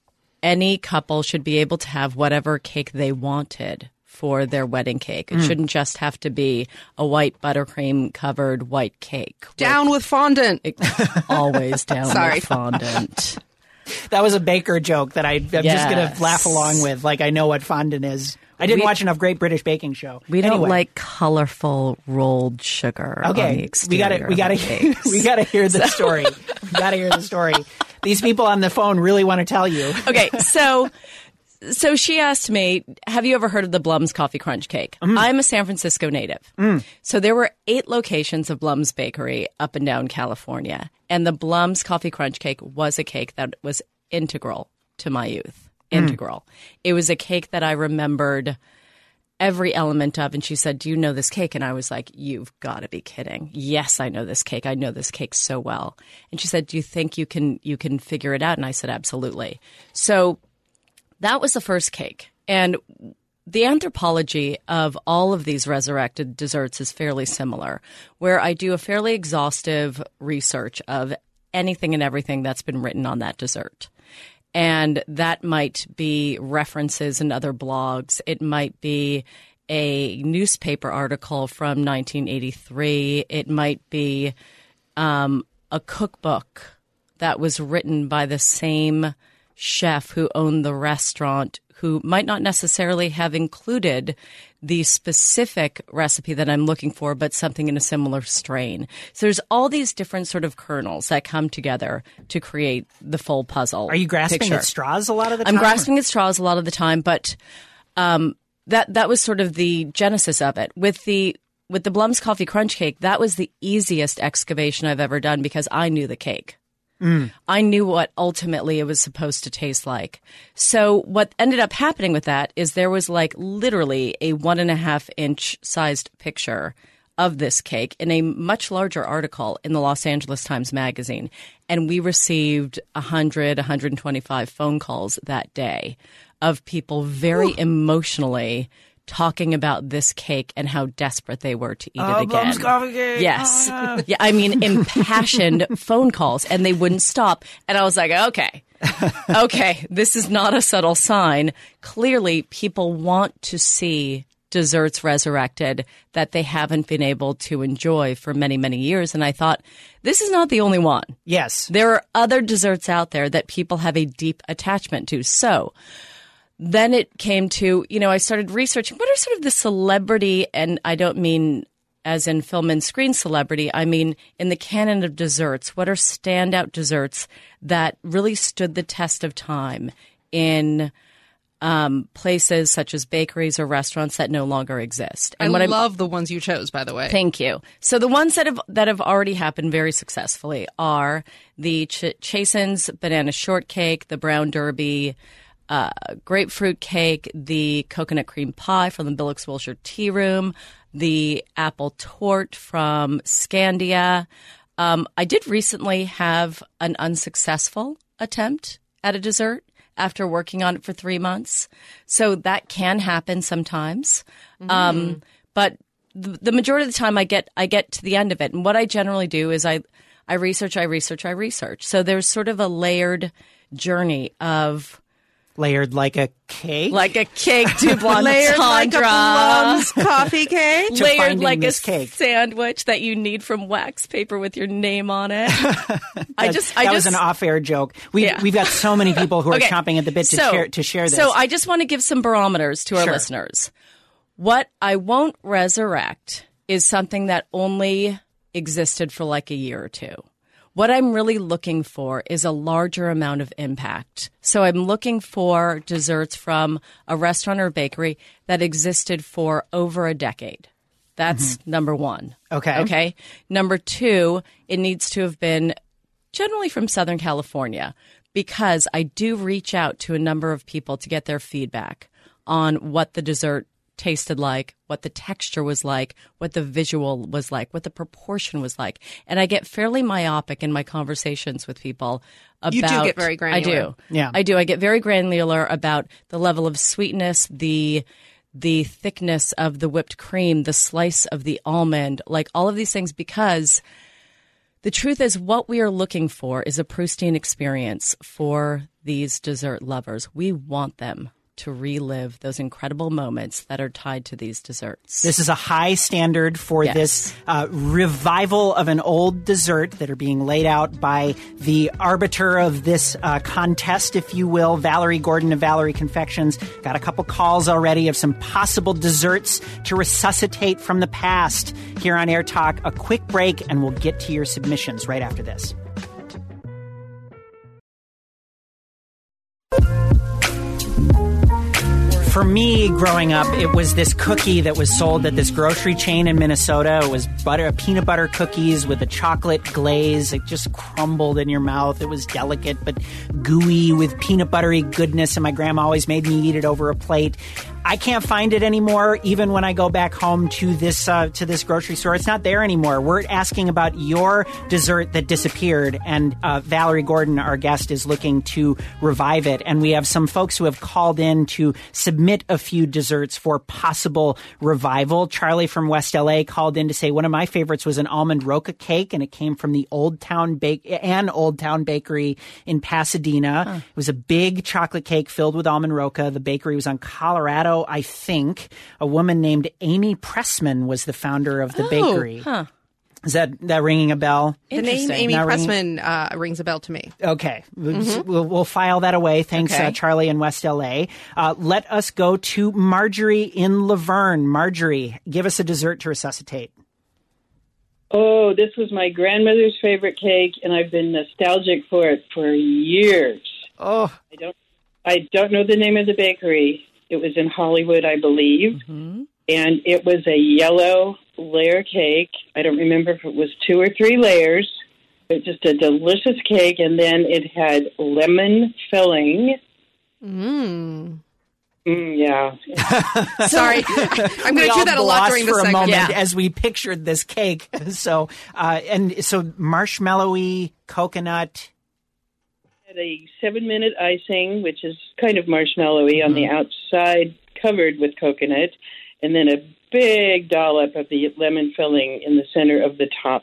S21: any couple should be able to have whatever cake they wanted for their wedding cake. It
S22: Mm.
S21: shouldn't just have to be a white buttercream covered white cake.
S22: Down with fondant.
S21: It, always down
S22: Sorry.
S21: with fondant.
S1: That was a baker joke that I, I'm just
S21: Yes.
S1: going to laugh along with. Like, I know what fondant is. I didn't
S21: We-
S1: watch enough Great British Baking Show.
S21: We don't
S1: Anyway.
S21: like colorful rolled sugar on the
S1: Okay, we
S21: exterior
S1: got to we got
S21: of
S1: to
S21: the cakes.
S1: we got to hear the
S21: So-
S1: story. We got to hear the story. These people on the phone really want to tell you.
S21: Okay, so So she asked me, have you ever heard of the Blum's Coffee Crunch Cake? Mm. I'm a San Francisco native. Mm. So there were eight locations of Blum's Bakery up and down California. And the Blum's Coffee Crunch Cake was a cake that was integral to my youth. Integral. Mm. It was a cake that I remembered every element of. And she said, do you know this cake? And I was like, you've got to be kidding. Yes, I know this cake. I know this cake so well. And she said, do you think you can you can figure it out? And I said, absolutely. So that was the first cake. And the anthropology of all of these resurrected desserts is fairly similar, where I do a fairly exhaustive research of anything and everything that's been written on that dessert. And that might be references in other blogs. It might be a newspaper article from nineteen eighty-three. It might be um, a cookbook that was written by the same chef who owned the restaurant, who might not necessarily have included the specific recipe that I'm looking for, but something in a similar strain. So there's all these different sort of kernels that come together to create the full puzzle.
S1: Are you grasping
S21: picture.
S1: at straws a lot of the time?
S21: I'm grasping at straws a lot of the time, but um, that that was sort of the genesis of it. With the with the Blum's Coffee Crunch Cake, that was the easiest excavation I've ever done because I knew the cake. Mm. I knew what ultimately it was supposed to taste like. So what ended up happening with that is there was like literally a one and a half inch sized picture of this cake in a much larger article in the Los Angeles Times Magazine. And we received one hundred, one hundred twenty-five phone calls that day of people very Ooh. emotionally talking about this cake and how desperate they were to eat
S1: oh,
S21: it again.
S1: Blum's coffee cake.
S21: Yes.
S1: Oh.
S21: Yeah, I mean, impassioned phone calls, and they wouldn't stop. And I was like, okay, okay, this is not a subtle sign. Clearly, people want to see desserts resurrected that they haven't been able to enjoy for many, many years. And I thought, this is not the only one.
S1: Yes.
S21: There are other desserts out there that people have a deep attachment to. So then it came to, you know, I started researching what are sort of the celebrity, and I don't mean as in film and screen celebrity, I mean in the canon of desserts, what are standout desserts that really stood the test of time in um, places such as bakeries or restaurants that no longer exist.
S22: And I what love I'm, the ones you chose, by the way.
S21: Thank you. So the ones that have that have already happened very successfully are the Ch- Chasen's Banana Shortcake, the Brown Derby, Uh, grapefruit cake, the coconut cream pie from the Billix Wilshire Tea Room, the apple torte from Scandia. Um, I did recently have an unsuccessful attempt at a dessert after working on it for three months. So that can happen sometimes. Mm. Um, but the, the majority of the time I get I get to the end of it. And what I generally do is I, I research, I research, I research. So there's sort of a layered journey of
S1: layered like a cake?
S21: Like a cake to blonde
S22: layered like a Blum's coffee cake?
S21: Layered like a
S1: cake.
S21: sandwich that you need from wax paper with your name on it. I just, I
S1: that
S21: just,
S1: was an off-air joke. We,
S21: yeah.
S1: We've got so many people who are
S21: okay.
S1: chomping at the bit to,
S21: so,
S1: share, to share this.
S21: So I just want to give some barometers to our
S1: sure.
S21: listeners. What I won't resurrect is something that only existed for like a year or two. What I'm really looking for is a larger amount of impact. So I'm looking for desserts from a restaurant or bakery that existed for over a decade. That's mm-hmm. number one.
S1: Okay.
S21: Okay. Number two, it needs to have been generally from Southern California, because I do reach out to a number of people to get their feedback on what the dessert tasted like, what the texture was like, what the visual was like, what the proportion was like. And I get fairly myopic in my conversations with people about...
S22: You do get very granular.
S21: I do.
S1: Yeah.
S21: I do. I get very granular about the level of sweetness, the the thickness of the whipped cream, the slice of the almond, like all of these things, because the truth is what we are looking for is a Proustian experience for these dessert lovers. We want them to relive those incredible moments that are tied to these desserts.
S1: This is a high standard for
S21: yes.
S1: this uh, revival of an old dessert that are being laid out by the arbiter of this uh, contest, if you will, Valerie Gordon of Valerie Confections. Got a couple calls already of some possible desserts to resuscitate from the past here on Air Talk. A quick break, and we'll get to your submissions right after this. For me, growing up, it was this cookie that was sold at this grocery chain in Minnesota. It was butter, peanut butter cookies with a chocolate glaze. It just crumbled in your mouth. It was delicate but gooey with peanut buttery goodness, and my grandma always made me eat it over a plate. I can't find it anymore, even when I go back home to this uh, to this grocery store. It's not there anymore. We're asking about your dessert that disappeared, and uh, Valerie Gordon, our guest, is looking to revive it. And we have some folks who have called in to submit a few desserts for possible revival. Charlie from West L A called in to say one of my favorites was an almond roca cake, and it came from the Old Town Bake and Old Town Bakery in Pasadena. Huh. It was a big chocolate cake filled with almond roca. The bakery was on Colorado, I think. A woman named Amy Pressman was the founder of the
S22: oh,
S1: bakery.
S22: Huh.
S1: Is that that ringing a bell?
S22: The name Amy
S1: Not
S22: Pressman uh, rings a bell to me.
S1: Okay.
S22: Mm-hmm.
S1: We'll, we'll file that away. Thanks,
S22: Okay.
S1: uh, Charlie in West L A. Uh, let us go to Marjorie in Laverne. Marjorie, give us a dessert to resuscitate.
S4: Oh, this was my grandmother's favorite cake, and I've been nostalgic for it for years.
S1: Oh,
S4: I don't, I don't know the name of the bakery. It was in Hollywood, I believe,
S1: mm-hmm.
S4: and it was a yellow layer cake. I don't remember if it was two or three layers. It's just a delicious cake, and then it had lemon filling.
S22: Mm.
S4: Mm, yeah.
S22: Sorry, I'm going
S1: We
S22: to
S1: all
S22: do that a lot
S1: glossed
S22: during the
S1: for a
S22: segment.
S1: moment
S22: Yeah.
S1: as we pictured this cake. So, uh, and so marshmallowy coconut.
S4: Had a seven-minute icing, which is kind of marshmallowy on the outside, covered with coconut, and then a big dollop of the lemon filling in the center of the top.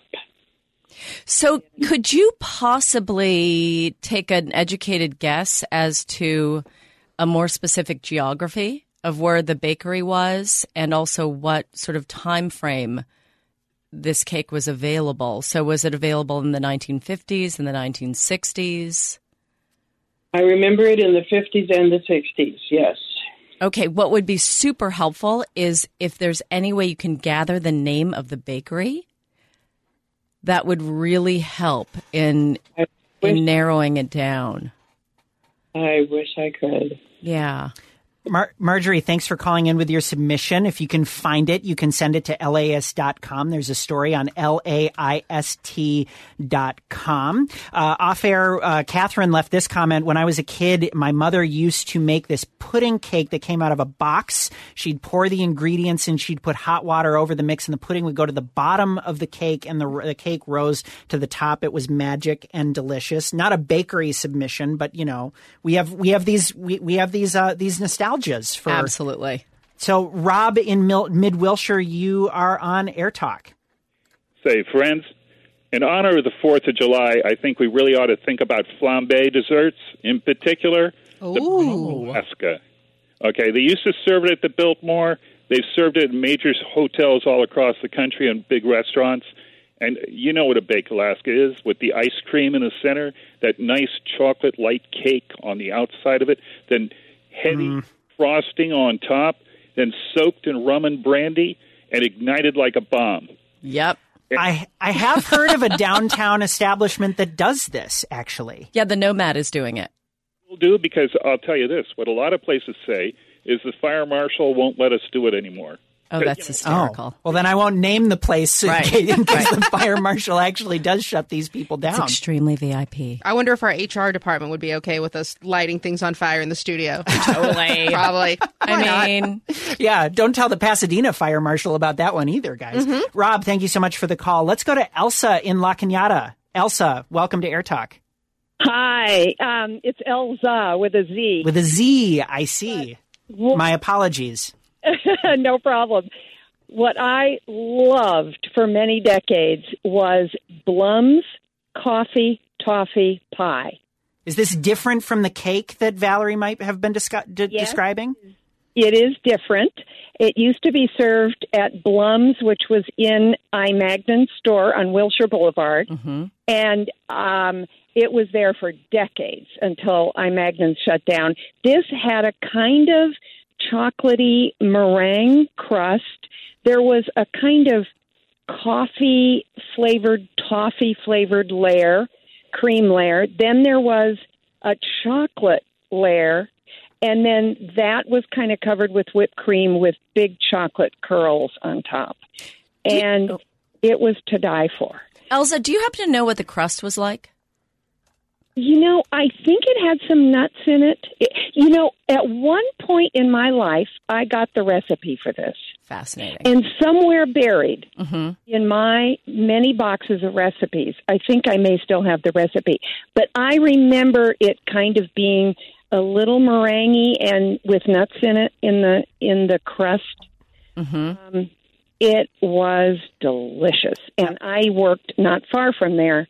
S21: So could you possibly take an educated guess as to a more specific geography of where the bakery was and also what sort of time frame this cake was available? So was it available in the nineteen fifties, in the nineteen sixties?
S4: I remember it in the fifties and the sixties, yes.
S21: Okay, what would be super helpful is if there's any way you can gather the name of the bakery. That would really help in in narrowing it down.
S4: I wish I could.
S21: Yeah.
S1: Mar- Marjorie, thanks for calling in with your submission. If you can find it, you can send it to L A S dot com. There's a story on L A I S T dot com. Uh, off air, uh, Catherine left this comment. When I was a kid, my mother used to make this pudding cake that came out of a box. She'd pour the ingredients and she'd put hot water over the mix, and the pudding would go to the bottom of the cake, and the, the cake rose to the top. It was magic and delicious. Not a bakery submission, but you know, we have we have these we, we have these uh, these nostalgia. For,
S21: Absolutely.
S1: So, Rob in Mil- Mid Wilshire, you are on Air Talk.
S5: Say, friends, in honor of the fourth of July, I think we really ought to think about flambe desserts, in particular,
S22: Ooh.
S5: the Alaska. Okay, they used to serve it at the Biltmore. They've served it in major hotels all across the country and big restaurants. And you know what a baked Alaska is, with the ice cream in the center, that nice chocolate light cake on the outside of it, then heavy mm. frosting on top, then soaked in rum and brandy and ignited like a bomb.
S21: Yep.
S1: I I have heard of a downtown establishment that does this, actually.
S21: Yeah, the Nomad is doing it.
S5: We'll do, because I'll tell you this, what a lot of places say is the fire marshal won't let us do it anymore.
S21: Oh, that's hysterical.
S1: Oh, well, then I won't name the place in
S21: Right.
S1: case, in case
S21: Right.
S1: the fire marshal actually does shut these people down.
S21: It's extremely V I P.
S22: I wonder if our H R department would be okay with us lighting things on fire in the studio.
S21: Totally.
S22: Probably.
S21: I
S22: Why
S21: mean,
S1: yeah, don't tell the Pasadena fire marshal about that one either, guys.
S22: Mm-hmm.
S1: Rob, thank you so much for the call. Let's go to Elsa in La Cañada. Elsa, welcome to Air Talk.
S23: Hi, um, it's Elza with a Z.
S1: With a Z, I see.
S23: well-
S1: My apologies.
S23: No problem. What I loved for many decades was Blum's coffee toffee pie.
S1: Is this different from the cake that Valerie might have been discu- d-
S23: Yes.
S1: describing?
S23: It is different. It used to be served at Blum's, which was in I. Magnon's store on Wilshire Boulevard.
S21: Mm-hmm.
S23: And um, it was there for decades until I. Magnon's shut down. This had a kind of chocolatey meringue crust. There was a kind of coffee-flavored, toffee-flavored layer, cream layer. Then there was a chocolate layer. and then that was kind of covered with whipped cream with big chocolate curls on top. And it was to die for.
S21: Elza, do you happen to know what the crust was like?
S23: You know, I think it had some nuts in it. it. You know, at one point in my life, I got the recipe for this.
S21: Fascinating.
S23: And somewhere buried
S21: mm-hmm.
S23: in my many boxes of recipes, I think I may still have the recipe. But I remember it kind of being a little meringue and with nuts in it in the in the crust.
S21: Mm-hmm.
S23: Um, it was delicious, and I worked not far from there.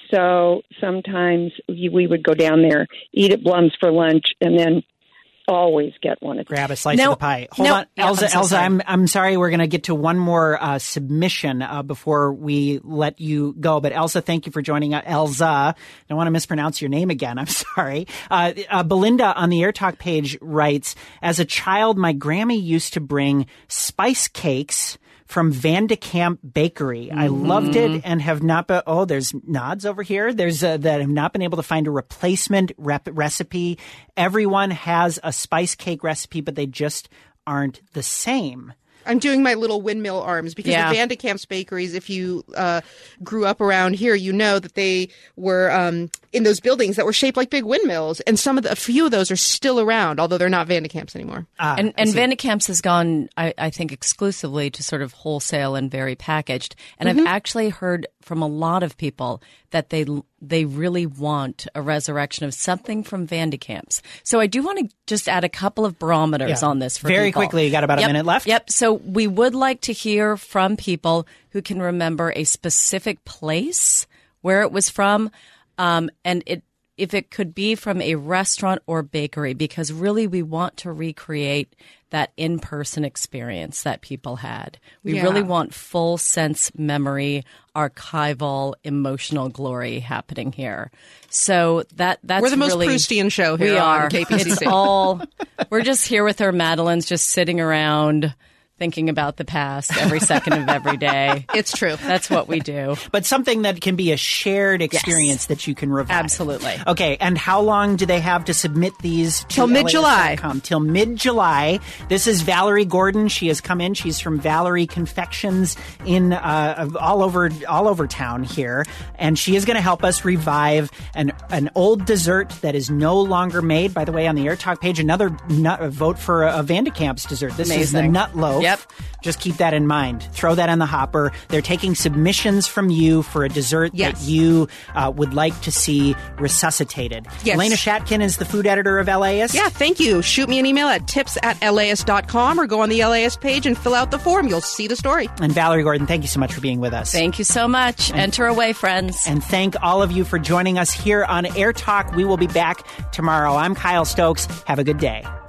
S23: So sometimes we would go down there, eat at Blum's for lunch, and then always get one of
S1: grab a slice
S23: no,
S1: of the pie. Hold
S23: no,
S1: on,
S23: yeah,
S1: Elza.
S23: I'm so
S1: Elza,
S23: sorry.
S1: I'm I'm sorry. We're going to get to one more uh, submission uh, before we let you go. But Elza, thank you for joining us. Elza, I don't want to mispronounce your name again. I'm sorry. Uh, uh, Belinda on the Air Talk page writes, "As a child, my Grammy used to bring spice cakes from Van de Kamp Bakery. I
S21: Mm-hmm.
S1: loved it and have not been, oh, there's nods over here. There's uh, that have not been able to find a replacement rep- recipe. Everyone has a spice cake recipe, but they just aren't the same."
S22: I'm doing my little windmill arms because
S21: Yeah.
S22: the Van de Kamp's bakeries, if you uh, grew up around here, you know that they were um, in those buildings that were shaped like big windmills. And some of the, a few of those are still around, although they're not Van de Kamp's anymore.
S1: Ah,
S21: and and Van de Kamp's has gone, I, I think, exclusively to sort of wholesale and very packaged. And
S22: Mhm.
S21: I've actually heard from a lot of people that they they really want a resurrection of something from Van de Kamp's. So I do want to just add a couple of barometers
S1: Yeah.
S21: on this for
S1: Very
S21: people.
S1: quickly. You got about a
S21: Yep,
S1: minute left.
S21: Yep. So we would like to hear from people who can remember a specific place where it was from, um, and it if it could be from a restaurant or bakery, because really we want to recreate that in-person experience that people had. We
S22: Yeah.
S21: really want full sense memory, archival, emotional glory happening here. So that that's
S22: We're the most
S21: really,
S22: Proustian show here
S21: we
S22: on
S21: are.
S22: K P C C.
S21: It's all we're just here with our Madeleines, just sitting around thinking about the past every second of every day.
S22: It's true.
S21: That's what we do.
S1: But something that can be a shared experience that you can revive.
S21: Absolutely.
S1: Okay, and how long do they have to submit these? To
S22: Till mid-July.
S1: L A S dot com? Till mid-July. This is Valerie Gordon. She has come in. She's from Valerie Confections in uh, all over all over town here, and she is going to help us revive an an old dessert that is no longer made. By the way, on the Air Talk page, another nut, a vote for a, a Van de Kamp's dessert. This is the
S21: Amazing.
S1: nut loaf.
S21: Yep.
S1: Just keep that in mind. Throw that in the hopper. They're taking submissions from you for a dessert
S22: Yes.
S1: that you uh, would like to see resuscitated.
S22: Yes.
S1: Elena Shatkin is the food editor of L A S.
S22: Yeah, thank you. Shoot me an email at tips at L A S dot com or go on the L A S page and fill out the form. You'll see the story.
S1: And Valerie Gordon, thank you so much for being with us.
S21: Thank you so much.
S1: And-
S21: Enter away, friends.
S1: And thank all of you for joining us here on Air Talk. We will be back tomorrow. I'm Kyle Stokes. Have a good day.